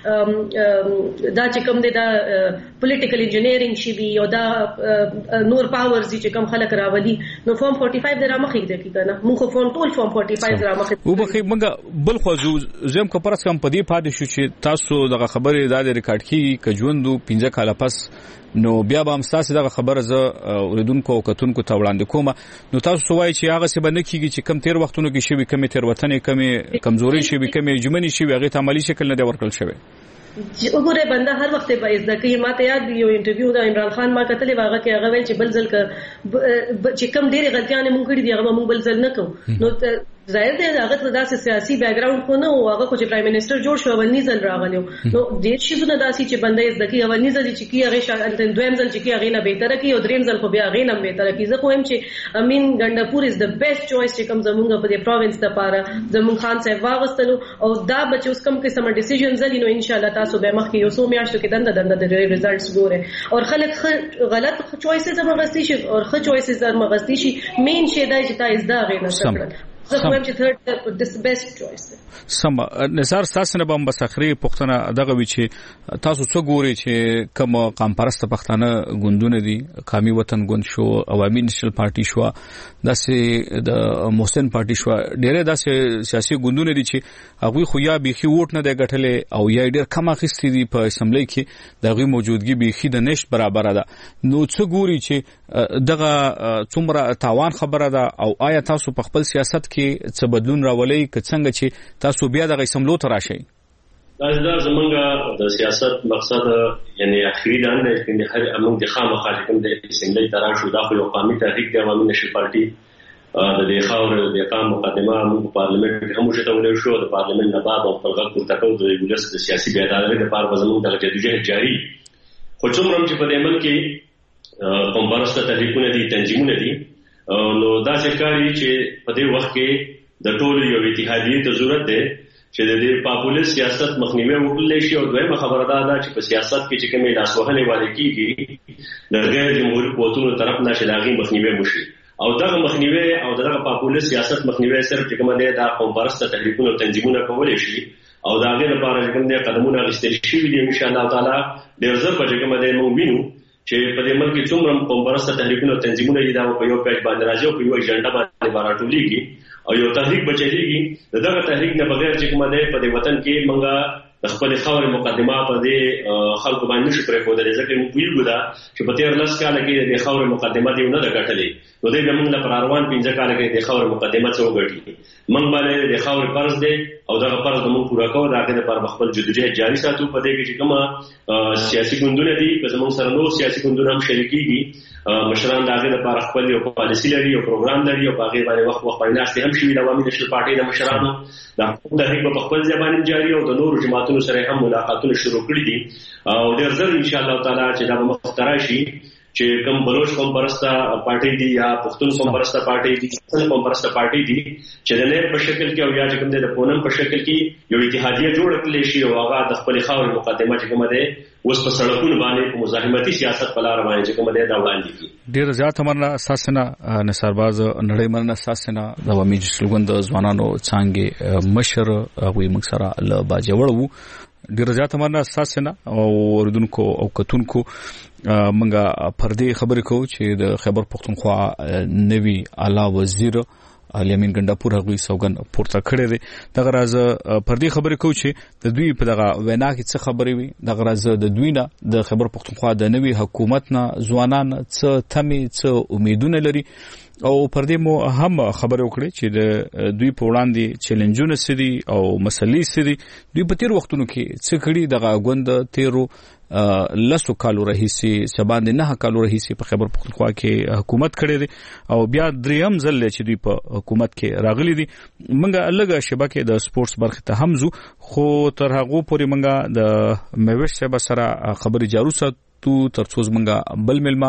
چې دا چې کوم دی دا پولیټیکل انجینیرینګ شي وي او دا نور پاورز چې کوم خلک راولي نو فارم فورټي فایو درا مخې دی کنه موږ خو فون ټول فارم فورټي فایو درا مخې او بخې موږ بل خو زم کو پرس کم پدی پاتې شو چې تاسو دغه خبره د ریکارډ کی کجوندو پنځه کاله پس نو بیا به هم تاسو دغه خبره ز اوریدونکو او کتونکو ته وړاندې کوم نو تاسو سوای چې هغه څه باندې کیږي چې کم تیر وختونو کې شوی کمی تیر وطن کمی کمزوري شوی کمی جمنی شوی هغه ته عملی شکل نه دی ورکړل شوی وګوره بنده هر وخت به عزت کوي ماته یاد دی یو انټرویو دا عمران خان ما کتلې واغه کې هغه ویل چې بل ځل ک چې کم ډېری غلطیاں مونږ کړې دي هغه مونږ بل ځل نه کوو نو ظاهر دی هغه داسې سیاسي بیک ګراوند خو نه او هغه خو چې پرایم منسٹر جوړ شو اولنی ځل راغلی نو ډېر شیزونه داسې چې بندې زده کی اولنی ځل چې کی هغه شاید دویم ځل چې کی هغه نه بهتره کی او دریم ځل خو بیا هغه نه بهتره کی زه خو هم چې امین ګندپور از د بیسټ چويس چې کوم زمونږ په دې پروینس لپاره زمون خان صاحب واغستلو او دا بچ اوس کوم قسم ډیسیژن زلی نو ان شاء الله تاسو به مخکې یو څو میاشتو کې دنده دنده د ریزلټس ګوره او خلک غلط چويسز هم غوښتي شي او ښه چويسز هم غوښتي شي مین شي دا چې تاسو دا غي نه کړل زه خو هم چې ثرد د بیسټ چويس سم نثار تاسو نه به مسخري پښتنه دغه وی چې تاسو څو ګوري چې کوم قام پرست پښتانه ګوندونه دي قومي وطن ګوند شو عوامي نېشنل پارټي شو داسې د محسن پارټي شو ډېر داسې سیاسي ګوندونه دي چې هغه خو یا بيخي ووټ نه دی ګټلې او یا ډېر کم اخیستي دي په اسمبلی کې دغه موجودګي بيخي د نشټ برابر ده نو څو ګوري چې دغه څومره تاوان خبره ده او آیا تاسو په خپل سیاست کې څه بدلون راولي که څنګه چې تاسو بیا دغه سملو ته راشئ دا زمونږ د سیاست مقصد یعنی اخیری دا نه چې هر امون د خامہ خالقم د اسمبلی تراشو دا خو یو قومي تحریک دی عوامي نشي پارټي د دې خاور د قام مقدمه موږ پارلیمنت کې هم شته ولې شو د پارلیمنت نه بعد او پر غږ پورته کول د ولس د سیاسي بیدارۍ لپاره زموږ د جدوجہد جاری خو څومره چې په دې عمل کې قوم پرسته تحریکونه دي تنظیمونه دي نو دا څرګندوي چې په دې وخت کې د ټولو یو اتحادیه ته ضرورت ده چې د دې پاپولیس سیاست مخنیوي وکړل شي او دویمه خبره ده چې په سیاست کې چې کومې لاسوهنې وارد کیږي د غیر جمهوریت قوتونو طرف نه شلاغي مخنیوي وشي او دغه مخنیوي او دغه پاپولیس سیاست مخنیوي صرف چې کومه ده د قوم پرسته تحریکونو تنظیمونه کولای شي او دا غیر لپاره کوم دي قدمونه اخیستل شي دي ان شاء الله تعالی ډیر زر په کومه ده مو وینو چې په دې ملک کې څومره قوم پرسته تحریکونو تنظیمونه دي دا په یو پیج باندې راځي او په یو اجنډا باندې راټولېږي او یو تحریک بچیږي دغه تحریک نه بغیر چې کومه ده په دې وطن کې منګه د خپل خاور مقدمه په دې خلکو باندې نشي پرې کولای ځکه موږ ویلو دا چې په تیر لس کال کې د خاور مقدمه دی نه د ګټلې نو دې موږ لپاره روان پنځه کال کې د خاور مقدمه څو ګټي موږ باندې د خاور فرض دی او دغه فرض موږ پورا کوو دا د پر خپل جدوجہد جاری ساتو په دې کې چې کومه سیاسي ګوندونه دي که زموږ سره نور سیاسي ګوندونه هم شریکيږي مشران دغه لپاره خپل یو پالیسی لري او پروګرام لري او هغه باندې وخت وخت باندې هم شوی د عوامي نشل پارټي د مشرانو دا د هغه په خپل ځبان جاری او د نورو جماعتونو سره هم ملاقاتونه شروع کړي دي او ډېر زر ان شاء الله تعالی چې دا مخترع شي چې کوم بلوچ قوم پرسته پارټي دي یا پښتون قوم پرسته پارټي دي څنګه قوم پرسته پارټي دي چې د نه په شکل کې او یا چې کوم د پونم په شکل کې یو اتحادیه جوړ کړل شي او هغه د خپل خاور مقدمه چې کومه ده اوس په سړکونو باندې په مزاحمتي سیاست په لار باندې چې کومه ده دا وړاندې کی ډیر زیات مرنه اساسنه نثارباز نړۍ مرنه اساسنه د عوامي جسلګوند ځوانانو څنګه مشر هغه موږ سره ل باجوړو ډیر زیات مرنه اساسنه او وردونکو او کتونکو منګه پردې خبرې کو چې د خیبر پختونخوا نوی اعلی وزیر علي امين ګندپور هغوی سوګن پورته کړی دی دغه راز پردې خبرې کو چې د دوی په دغه وینا کې څه خبرې وي دغه راز د دوی نه د خیبر پختونخوا د نوی حکومت نه ځوانان څه تمې څه امیدونه لري او پردې مو هم خبرې وکړي چې د دوی په وړاندې چیلنجونه سدي او مسلې سدي دوی په تیر وختونو کې څه کړي دغه غوند تیرو لسو کالو رئیسي سباند نه کالو رئیسي په خیبر پختونخوا کې حکومت کړی دی او بیا دریم ځل چې دوی په حکومت کې راغلي دي منګه الګه شبکه د سپورتس برخه ته همزو خو تر هغه پورې منګه د میوش سبا سره خبري جارو ساتو ترڅو منګه بل ملما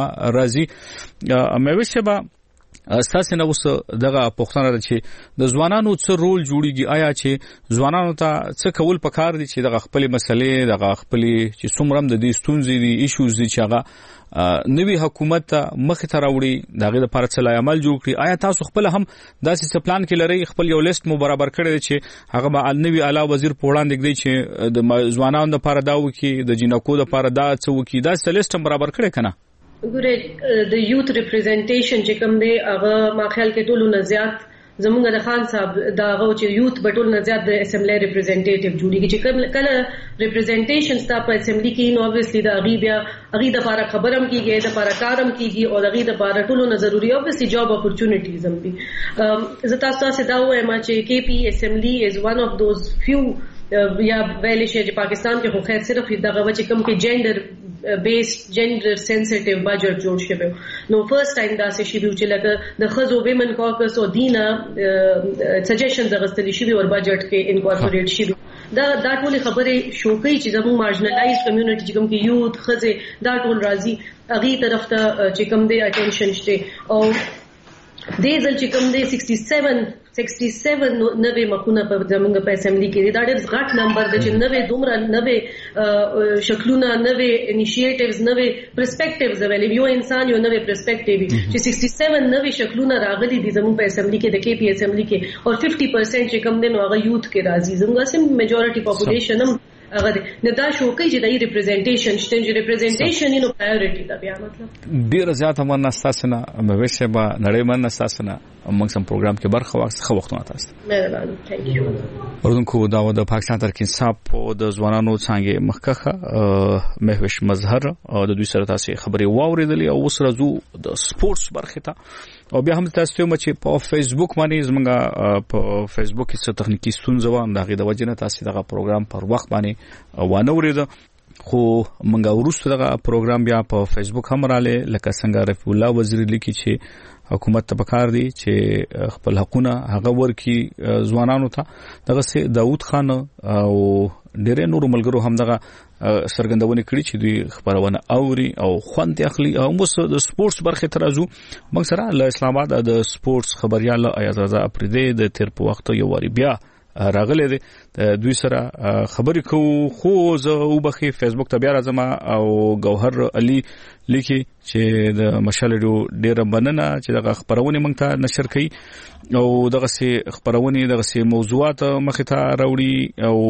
راځي میوش سبا اساس نه اوس دغه پښتنه ده چې د ځوانانو څه رول جوړیږي آیا چې ځوانانو ته څه کول پکار دي چې دغه خپل مسلې دغه خپل چې څومره د دې ستونزې دي ایشوز دي چې هغه نوی حکومت مخ ته راوړي دغه لپاره څه عمل جوړ کړي آیا تاسو خپل هم داسې څه پلان کې لري خپل یو لیست مو برابر کړی چې هغه به نوی اعلی وزیر په وړاندې دی چې د ځوانانو لپاره دا وکي د جنکو لپاره دا څه وکي دا څه لیست برابر کړی کنه ګوره د یوت ریپرزنټیشن چې کوم دی هغه ما خیال کې ټولو نه زیات زمونږ د خان صاحب دا هغه چې یوت بټول نه زیات د اسمبلی ریپرزنټیټیو جوړیږي چې کله ریپرزنټیشن ستا په اسمبلی کې نو obviously دا غي بیا غي د لپاره خبرم کیږي د لپاره کارم کیږي او غي د لپاره ټولو نه ضروری obviously job opportunities هم دي زه تاسو ته دا وایم چې کې پی اسمبلی is one of those few یا ویل شي چې پاکستان کې خو خیر صرف دغه وجه کم کې جندر بیسډ جندر سنسټیو بجټ جوړ شوی نو فرست ټایم دا څه شي چې لکه د خزو ویمن کاکس او دینا سجیشنز غستلی شي ور بجټ کې انکورپوریټ شي دا دا ټول خبره شوکې چې زموږ مارجنلایز کمیونټي چې کوم کې یوت خزه دا ټول راځي اغي طرف ته چې کوم دی اټینشن شته او دې ځل چې کوم دی سیکسټي سیون نوې مخونه په زموږ په اسمبلی کې دا ډېر غټ نمبر دی چې نوې دومره نوې شکلونه نوې انیشیټیوز نوې پرسپیکټیوز اویلیبل یو انسان یو نوې پرسپیکټیو چې سیکسټي سیون نوې شکلونه راغلي دي زموږ په اسمبلی کې د کې پی اسمبلی کې او ففټي پرسنټ چې کوم دی نو هغه یوت کې راځي زموږ سم میجورټي پاپولیشن هم هغه نه دا شو کوي چې د ریپرزنټیشن شته چې ریپرزنټیشن نو پرایورټي دا بیا مطلب ډیر زیات هم نستاسنه مې وشه به نړۍ من نستاسنه موږ سم پروګرام کې برخه واخیسته خو وختونه تاسو مهرباني ثانک یو ورونکو دا د پاکستان تر کې صاحب په د ځوانانو څنګه مخکخه مهوش مظهر او د دوی سره تاسو خبري واوریدلې او اوس راځو د سپورتس برخه ته او بیا هم تاسو ته چې په فیسبوک باندې زمونږه په فیسبوک کې څه تخنیکی ستونزه و هم دغه د وجنه تاسو دغه پروګرام پر وخت باندې وانه ورید خو منګه ورسته دغه پروګرام بیا په فیسبوک هم رااله لکه څنګه رفیع الله وزیر لیکي چې حکومت ته پکار دی چې خپل حقونه هغه ورکی ځوانانو ته دغه سي داوود خان او ډېر نور ملګرو هم دغه سرګندونه کړی چې دوی خبرونه اوري او خوند اخلي او موږ د سپورتس برخه ترازو موږ سره له اسلام آباد د سپورتس خبريال ایاز رضا اپریدي د تیر په وخت یو واری بیا راغله دي دوی سره خبرې کوو خو زه وبخي فیسبوک ته بیا راځم او گوهر علي لیکي چې د مشالډو ډیره بننه چې دغه خبرونه موږ ته نشر کړي او دغه سي خبرونه دغه سي موضوعات مخ ته راوړي او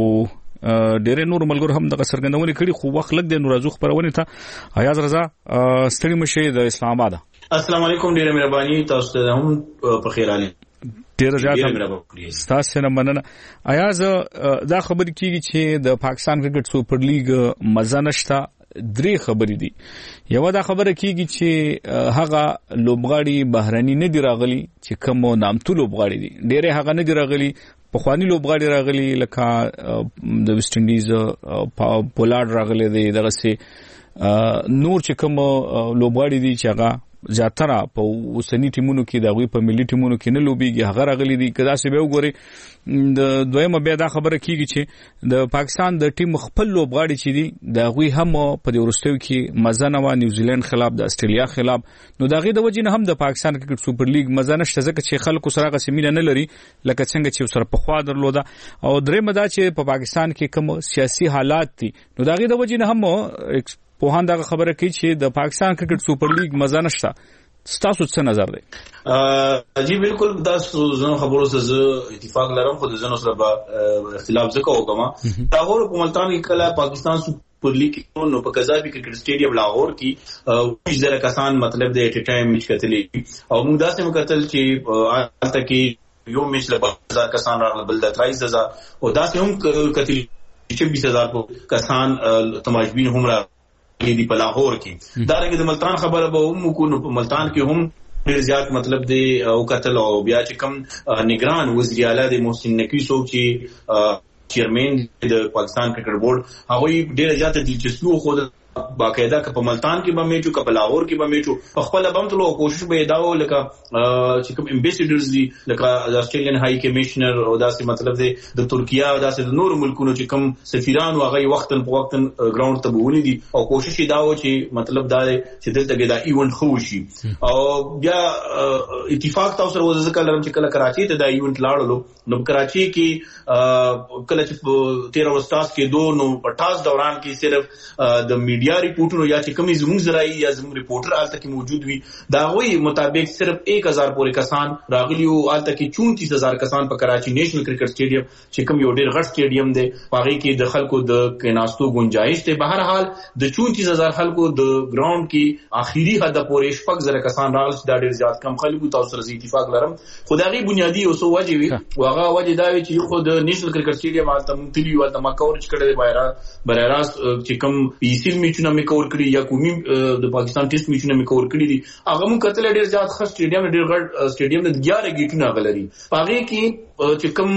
ډېر نور ملګرو هم دغه سرګندونه کړي خو وخت لګ د نورازو خبرونه ته ایاز رضا ستړي مشه د اسلام آباد السلام علیکم ډېر مهرباني تاسو ته هم په خیر علي ډېر زیات ستاسو نه مننه ایاز دا خبر کیږي چې د پاکستان کرکټ سوپر لیګ مزه نشته درې خبرې دي یو دا خبره کیږي چې هغه لوبغاړي بهرني نه دی راغلي چې کوم نامتو لوبغاړي دي ډېر هغه نه دی راغلي په خواني لوبغاړي راغلي لکه د ویسټ انډیز پولارډ راغلي دی دغه سي نور چې کوم لوبغاړي دي چې هغه زیاتره په وسنی ټیمونو کې د غوي په ملي ټیمونو کې نه لوبيږي هغه راغلي دي کدا چې به وګوري د دویمه بیا دا خبره کیږي چې د پاکستان د ټیم خپل لوبغاړي چې دي د غوي هم په د ورستیو کې مزه نه و نیوزیلند خلاف د استرالیا خلاف نو دا غي د وجې نه هم د پاکستان کرکټ سوپر لیګ مزه نشته ځکه چې خلکو سره غسمینه نه لري لکه څنګه چې سره په خوا درلوده او درېمه دا چې په پاکستان کې کوم سیاسي حالات دي نو دا غي د وجې نه هم په هان دا خبره کوي چې د پاکستان کرکټ سوپر لیګ مزه نشته ستاسو څه نظر دی جی بالکل دا زنو خبرو سره اتفاق لرم خو د زنو سره به اختلاف زکه وکم لاهور په ملتان کې کله پاکستان سوپر لیګ نو په قذافي کرکټ سټیډیم لاهور کې ویش زره کسان مطلب د اټ ټایم میچ کتلې او موږ داسې مکتل چې البته کې یو میچ له هزار کسان راغله بل د تریس هزار او داسې هم کتل چې بیس هزار کسان تماشبین هم را دی په لاهور کې دا رنګ د ملتان خبره به هم کو نو په ملتان کې هم ډیر زیات مطلب دی او قتل او بیا چې کوم نگران وزیر اعلی د محسن نقوی سو چې چیرمن د پاکستان کرکټ بورډ هغه ډیر زیات دلچسپي خو باقاعده که په ملتان کې به میچو که په لاهور کې به میچو په خپل بمتلو کوشش به داو لکه چې کوم امبیسیډرز دي لکه د استرالین هاي کمشنر او داسې مطلب دی د ترکیه او داسې د نور ملکونو چې کوم سفیران واغی وختن په وختن ګراوند ته بونی دي او کوشش داو چې مطلب دا چې دلته دا ایونت خو شي او بیا اتفاق تاسو سره ذکر لرم چې کله کراچي ته دا ایونت لاړلو نو کراچي کې کله چې تیرا وستاس کې دو نو پټاس دوران کې صرف د میډیا یا ریپورټونو یا چې کومي زموږ زراعي یا زموږ ریپورټر آلته کې موجود وي دا غوي مطابق صرف ایک هزار پورې کسان راغلي او آلته کې چونتیس هزار کسان په کراچي نېشنل کرکټ سټیډیم چې کوم یو ډېر غټ سټیډیم دی هغه کې د خلکو د کیناستو گنجائش ته بهر حال د چونتیس هزار خلکو د ګراوند کې اخیری حد پورې شپږ زره کسان راغلي دا ډېر زیات کم خلکو تاسو سره اتفاق لرم خدایي بنیادی اوسو وجه وي واغه وجه دا وي چې خو د نېشنل کرکټ سټیډیم آلته متلی او د ماکور چې کړه دی بایرا برایراس چې کوم پیسل می میچونه مې کور کړی یا کومي د پاکستان ټیسټ میچونه مې کور کړی دي هغه مون کتل ډیر زیات خاص سټیډیم ډیر غټ سټیډیم د یازده گیټونه غلري هغه کې چې کوم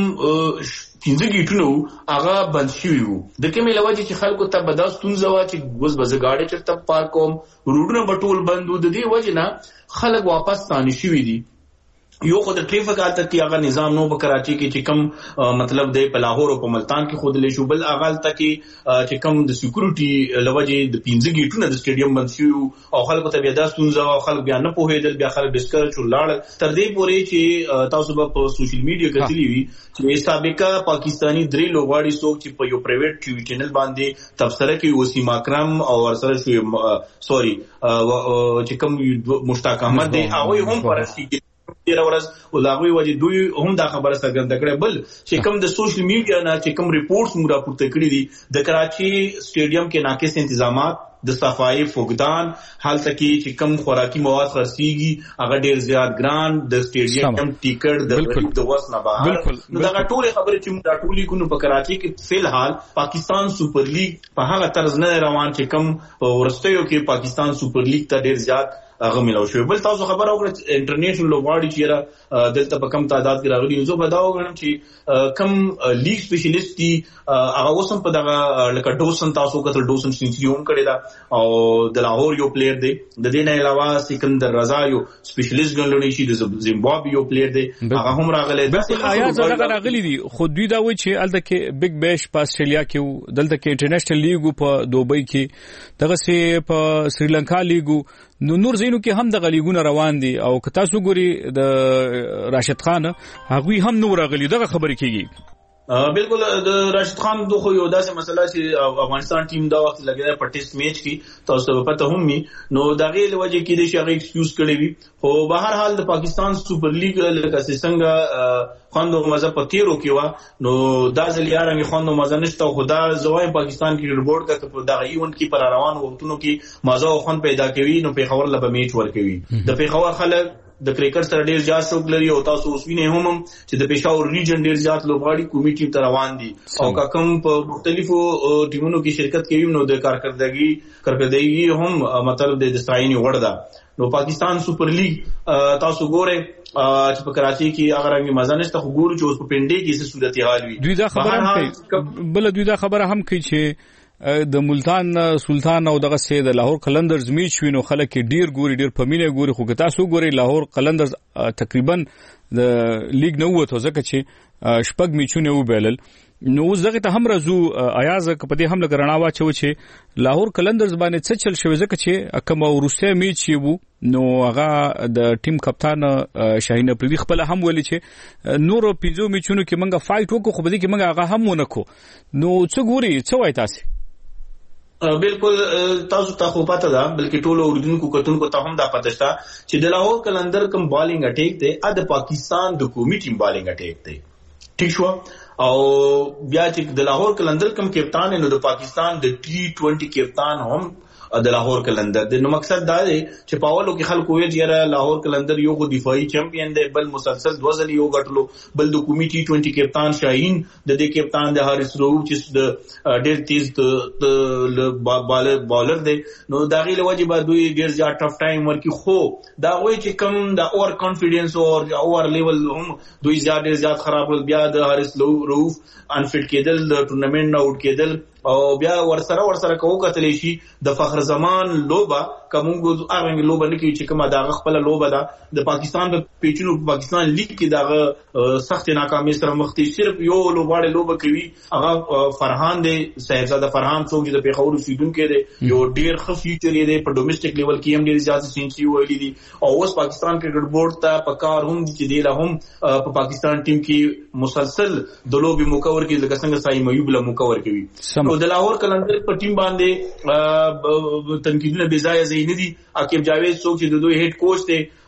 پنځه گیټونه هغه بند شوی وو د کومې لوجه چې خلکو ته بداستون زوا چې وز بز گاډي چرته پارک کوم روډونه بټول بند وو د دې وجه نه خلک واپس ثاني شوی دي یو خود ټریفیک آلته کې هغه نظام نو په کراچي کې چې کم مطلب د پلاهور او په ملتان کې خود له شو بل اغال ته کې چې کم د سکیورټي لوجه د پنځه گیټونه د سټیډیم بند شو او خلکو ته بیا د ستونزه او خلک بیا نه پوهېدل بیا خلک ډسکرچ ولاړ تر دې پورې چې تاسو په سوشل میډیا کې تللی وي چې سابقہ پاکستانی درې لوغاړي څوک چې په یو پرایویټ ټي وي چینل باندې تبصره کوي وسیم اکرم او ورسره شو سوري چې کم مشتاق احمد دی هغه هم پرستی تیر ورځ ولاغوي وجه دوی هم دا خبره څرګنده کړه بل چې کوم د سوشل میډیا نه چې کوم ریپورتس موږ راپورته کړی دي د کراچي سټیډیم کې ناقص تنظیمات د صفای فقدان حالت کې چې کوم خوراکي مواد خرڅيږي هغه ډیر زیات ګران د سټیډیم ټیکټ د وس نه بهر نو دا ټول خبره چې موږ ټولې کو په کراچي کې فل حال پاکستان سپر لیګ په هغه طرز نه روان چې کوم ورستیو کې پاکستان سپر لیګ ته ډیر زیات هغه ملو شو بل تاسو خبر اوګه انټرنیشنل لوغاړي چې را دلته په کم تعداد کې راغلي زه به دا وګڼم چې کم لیګ سپیشلیست دي هغه اوسم په دغه لکه ډوسن تاسو کتل ډوسن سنچری هم کړی دا او د لاهور یو پلیئر دی د دې نه علاوه سکندر رضا یو سپیشلیست ګڼل شي د زیمبابوې یو پلیئر دی هغه هم راغلی بالکل آیا زړه راغلي دي خو دوی دا وایي چې الته کې بیگ بیش په استرالیا کې دلته کې انټرنیشنل لیګ په دوبۍ کې دغه سي په سریلانکا لیګ نو نور زینو کې هم د غلیګونه روان دي او که تاسو ګوري د راشد خان هغه هم نور غلی دغه خبرې کیږي بالکل د راشد خان دوه یو داسې مسله چې افغانستان ټیم دا وخت لګیدا په ټیسټ میچ کې تاسو په پته هم نو دغه لوجه کې د شغې ایکسکیوز کړی وي خو به هر حال د پاکستان سپر لیګ لکه څنګه خوندو مزه په تیرو کې و نو دا ځلیاره می خوندو مزه نشته خدا زوای پاکستان کې ریپورت کا په دغه ایونت کې پر روان وختونو کې مزه او خوند پیدا کوي نو په خبر لبه میچ ور کوي د پیښور خلک د کرکټ سره ډیر زیات شوق لري او تاسو اوس وینئ هم چې د پېښور ریجن ډیر زیات لوبغاړي کومي ټیم ته روان دي او کوم په مختلفو ټیمونو کې شرکت کوي نو د کارکردګي کارکردګي هم مطلب د ستاینې وړ ده نو پاکستان سپر لیګ تاسو ګورئ چې په کراچي کې هغه رنګ مزه نشته خو ګورو چې اوس په پنډي کې څه صورتحال وي دوی دا خبره هم کوي بل دوی دا خبره هم کوي چې د ملتان سلطان او دغه سي د لاهور قلندرز میچ وینو خلک ډیر ګوري ډیر پمینه ګوري خو تاسو ګوري لاهور قلندرز تقریبا د لیګ نو وته ځکه چې شپږ میچونه وبېلل نو زغه ته هم رزو ایاز په دې هم لګرنا واچو چې لاهور قلندرز باندې څه چل شوی ځکه چې کوم روسیا میچ وو نو هغه د ټیم کپتان شاهین افریدي خپل هم ولي چې نور پینځو میچونو کې منګه فایټ وکړو خو به دې کې منګه هغه هم ونکو نو څه ګوري څه وای تاسو بالکل تاسو ته خو پته ده بلکې ټولو اوریدونکو کتونکو ته هم دا پته شته چې د لاهور قلندر کوم بالینګ اٹیک دی ا د پاکستان د قومي ټیم بالینګ اٹیک دی ٹھیک شو او بیا چې د لاهور قلندر کوم کپتان نو د پاکستان د ټي ټوئنټي کپتان هم د لاهور قلندر د نو مقصد دا دی چې پاولو کې خلکو ویل چې لاهور قلندر یو خو دفاعي چمپیون دی بل مسلسل دوزل یو غټلو بل د کومي ټي ټوئنټي کپتان شاهین د دې کپتان د حارث روف چې د ډېر تیز د بالر بالر دی نو دا غي لوجه به دوی ډېر زیات ټف ټایم ورکی خو دا وایي چې کم د اور کانفیډنس او اور لیول هم دوی زیات ډېر زیات خراب بیا د حارث روف انفټ کېدل د ټورنمنت نه اوټ کېدل او بیا ورسره ورسره کوو کتلی شي د فخر زمان لوبه کومو هغه لوبه نه کوي چې کومه دا خپل لوبه ده د پاکستان په پیچونو پاکستان لیگ کې دا سخت ناکامي سره مخ دي صرف یو لوباړه لوبه کوي هغه فرحان دی صاحبزاده فرحان څوک چې د پیښور اوسیدونکو دی یو ډیر ښه فیچر دی په ډومېسټک لیول کې هم ډیر زیات سینچري ویلي دي او اوس پاکستان کرکټ بورډ ته په کار هم چې دی له هم په پاکستان ټیم کې مسلسل د لوبي مکور کې لکه څنګه ساي ميوب له مکور کوي او د لاهور قلندر په ټیم باندې تنقیدونه بې ځایه ځای نه دي عقیب جاوید څوک چې د دوی هډ کوچ دی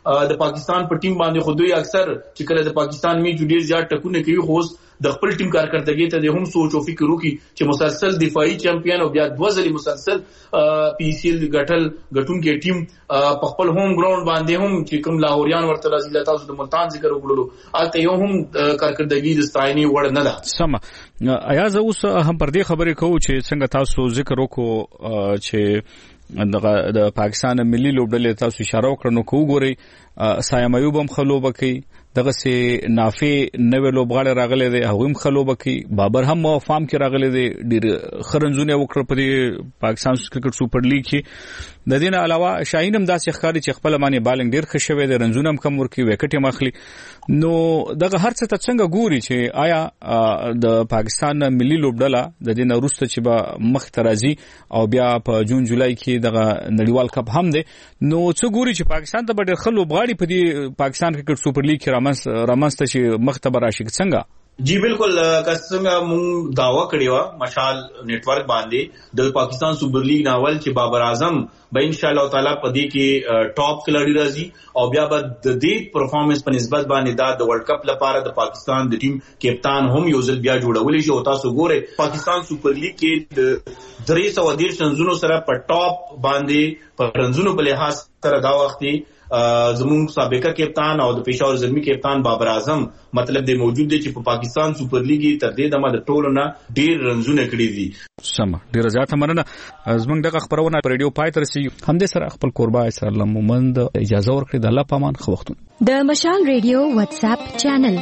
د پاکستان په ټیم باندې خو دوی اکثر چې کله د پاکستان میچ ډیر زیات ټکونه کوي خو د خپل ټیم کارکړتګي ته د هم سوچ او فکر وکړي چې مسلسل دفاعي چمپیون او بیا دوه ځلې مسلسل پی سی ال غټل غټونکو ټیم په خپل هوم ګراوند باندې هم چې کوم لاهوریان ورته راځي لته تاسو د ملتان ذکر وکړلو البته یو هم کارکړتګي د ستاینې وړ نه ده. سم ایاز اوس هم پر دې خبرې کوو چې څنګه تاسو ذکر وکړو چې د پاکستان ملي لوبډلې تاسو اشاره وکړو نو کو ګوري سایم ایوب هم خلوبه کوي دغه سي نافي نوې لوبغاړي راغلي دي هغه هم خلوبه کوي بابر هم فارم کې راغلي دي ډیر خرنځونه وکړ په پاکستان کرکټ سپر لیګ کې د دې نه علاوه شاهین هم داسې ښکاري چې خپل معنی بالنګ ډیر ښه شوی دی رنځونه هم کم ورکی وکټ یې مخلي نو دغه هر څه ته څنګه ګوري چې آیا د پاکستان ملي لوبډله د دې نه وروسته چې به مخ ترازی او بیا په جون جولای کې دغه نړیوال کپ هم دی نو څه ګوري چې پاکستان ته ډیر ښه لوبغاړي په دې پاکستان کرکټ سپر لیګ کې رامنس رامنسته چې مخ ته راشي څنګه؟ جی بالکل څنګه مونږ داوا کړی و مشال نیټورک باندې د پاکستان سپر لیګ ناول چې بابر اعظم به ان شاء الله تعالی په دې کې ټاپ کلړی راځي او بیا به د دې پرفارمنس په نسبت باندې دا د ورلد کپ لپاره د پاکستان د ټیم کپتان هم یو ځل بیا جوړولې شي او تاسو ګورئ پاکستان سپر لیګ کې د درې سوه دېرش رنزونو سره په ټاپ باندې په رنزونو په لحاظ سره دا وخت زمون سابقہ کپتان او د پېښور زلمی کپتان بابر اعظم مطلب دی موجود دی چې په پاکستان سپر لیګ تر دې دمه د ټولو نه ډیر رنزونه کړی دي. سم ډیر زیات مننه زمونږ دغه خبرونه په ریډیو پای تر سي هم دې سره خپل قربا اسر الله مومند اجازه ورکړي د الله پامان خو وختونه د مشال ریډیو واتس اپ چینل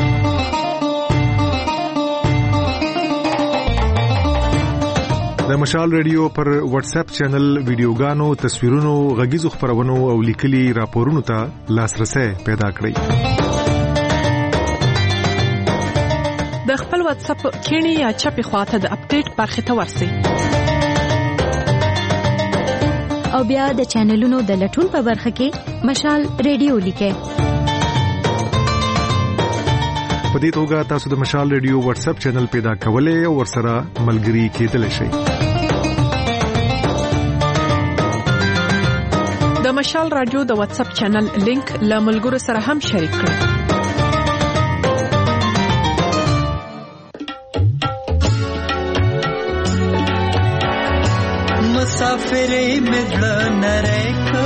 د مشال ریډیو پر واتس اپ چینل ویډیوګانو تصویرونو غږیزو خبرونو او لیکلي راپورونو ته لاسرسي پیدا کړئ. د خپل واتس اپ کینی یا چپی خواته د اپډیټ برخه ته ورسئ او بیا د چینلونو د لټون په برخه کې مشال ریډیو لیکئ. په دې توګه تاسو د مشال ریډیو واتس اپ چینل پیدا کولای او ورسره ملګري کېدلی شئ. د مشال رادیو د واتس اپ چینل لینک له ملګرو سره هم شریک کړئ. مسافرې مدړه نریکا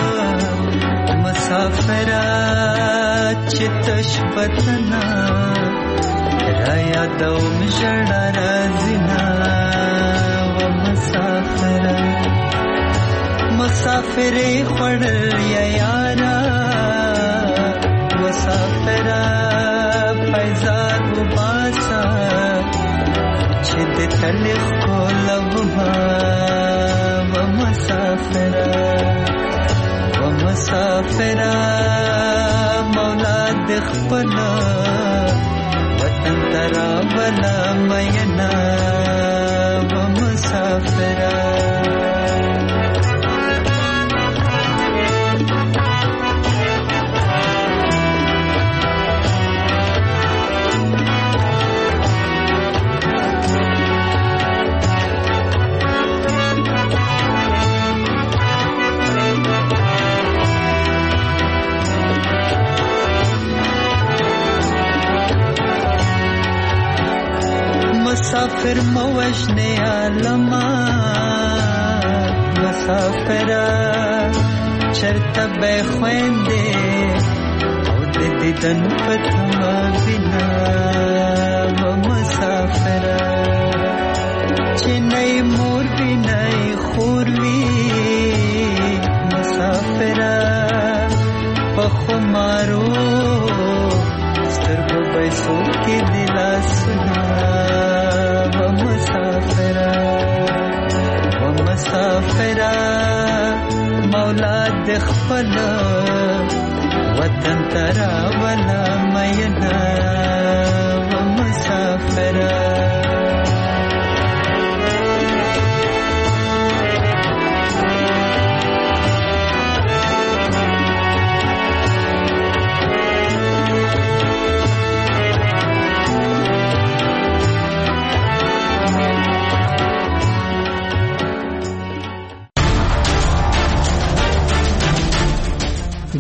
مسافرات چتش پتنا رایا دوم جړه رازینا و مسافر مسافرې خړل یا یارا مسافر پیزار وباسا چې د تلخ کولما و مسافر و مسافر مولا د خپل وطن ترا بلا مینا و مسافر مسافر موجنه عالما مسافر چرته به خوينده او د دیدن پتما بنا و مسافر چنای مور بنای خوروي مسافر پخمارو سترګو پیسو کې دلاسنا مسافر و مسافر مولا د خپل وطن ترا ولا مینا و مسافر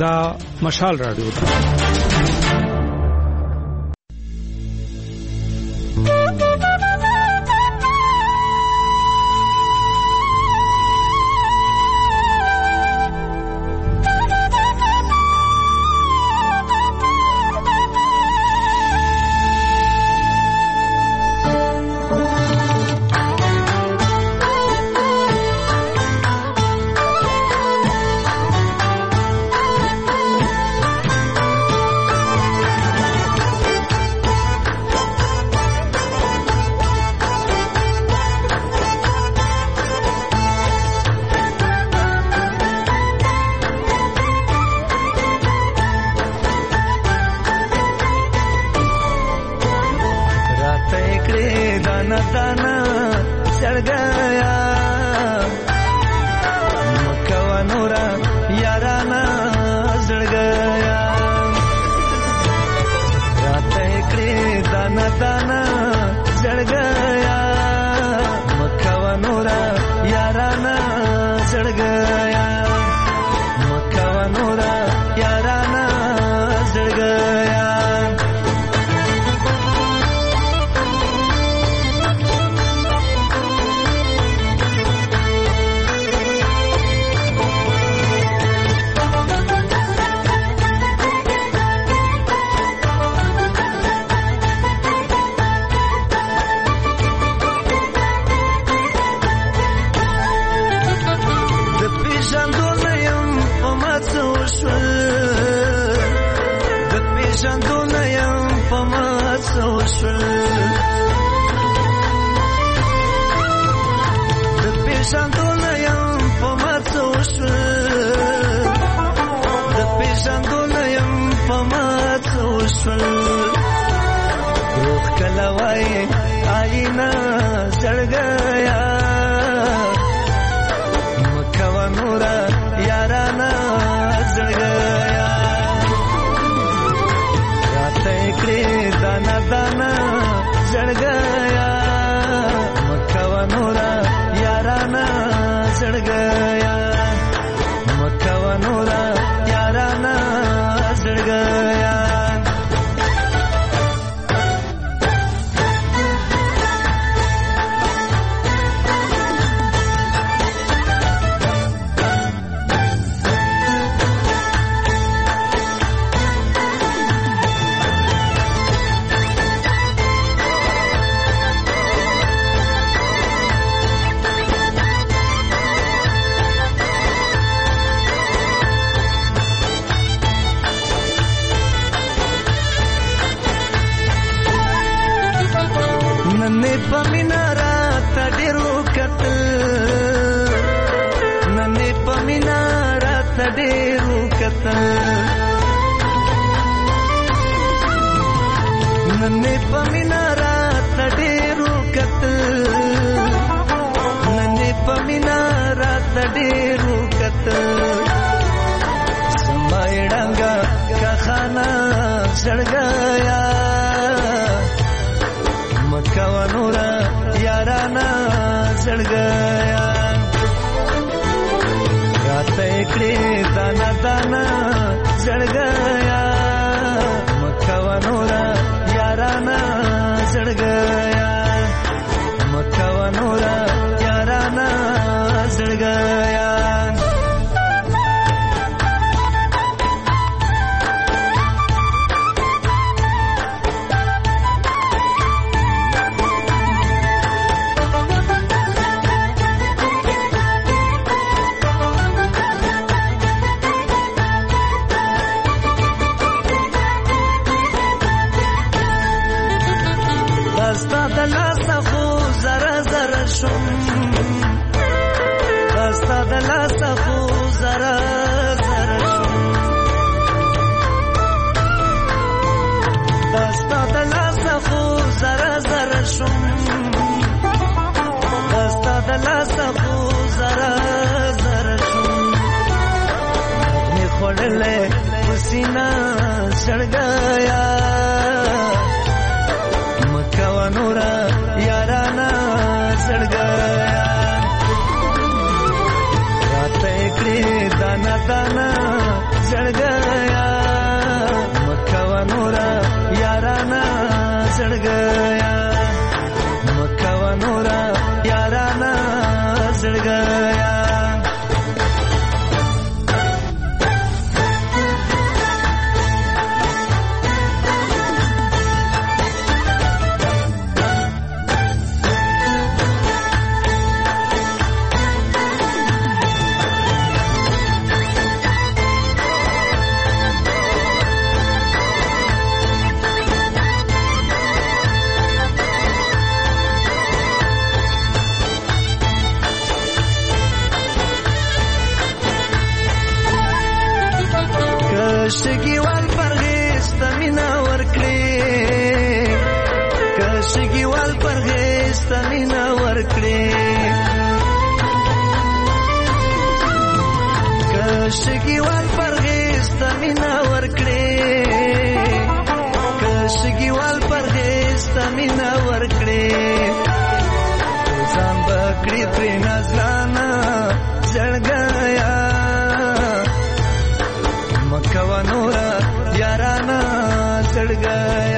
دا مشال رادیو ده. زړګیا مکوا نورا یارانا زړګیا مکوا نورا یارانا زړګیا کشګیوال پرغیز تمینا ورکړي کشګیوال پرغیز تمینا ورکړي کشګیوال پرغیز تمینا ورکړي کشګیوال پرغیز تمینا ورکړي ځان بکړي پر نازلانا زړګیا مکوا نورا یارانا زړګیا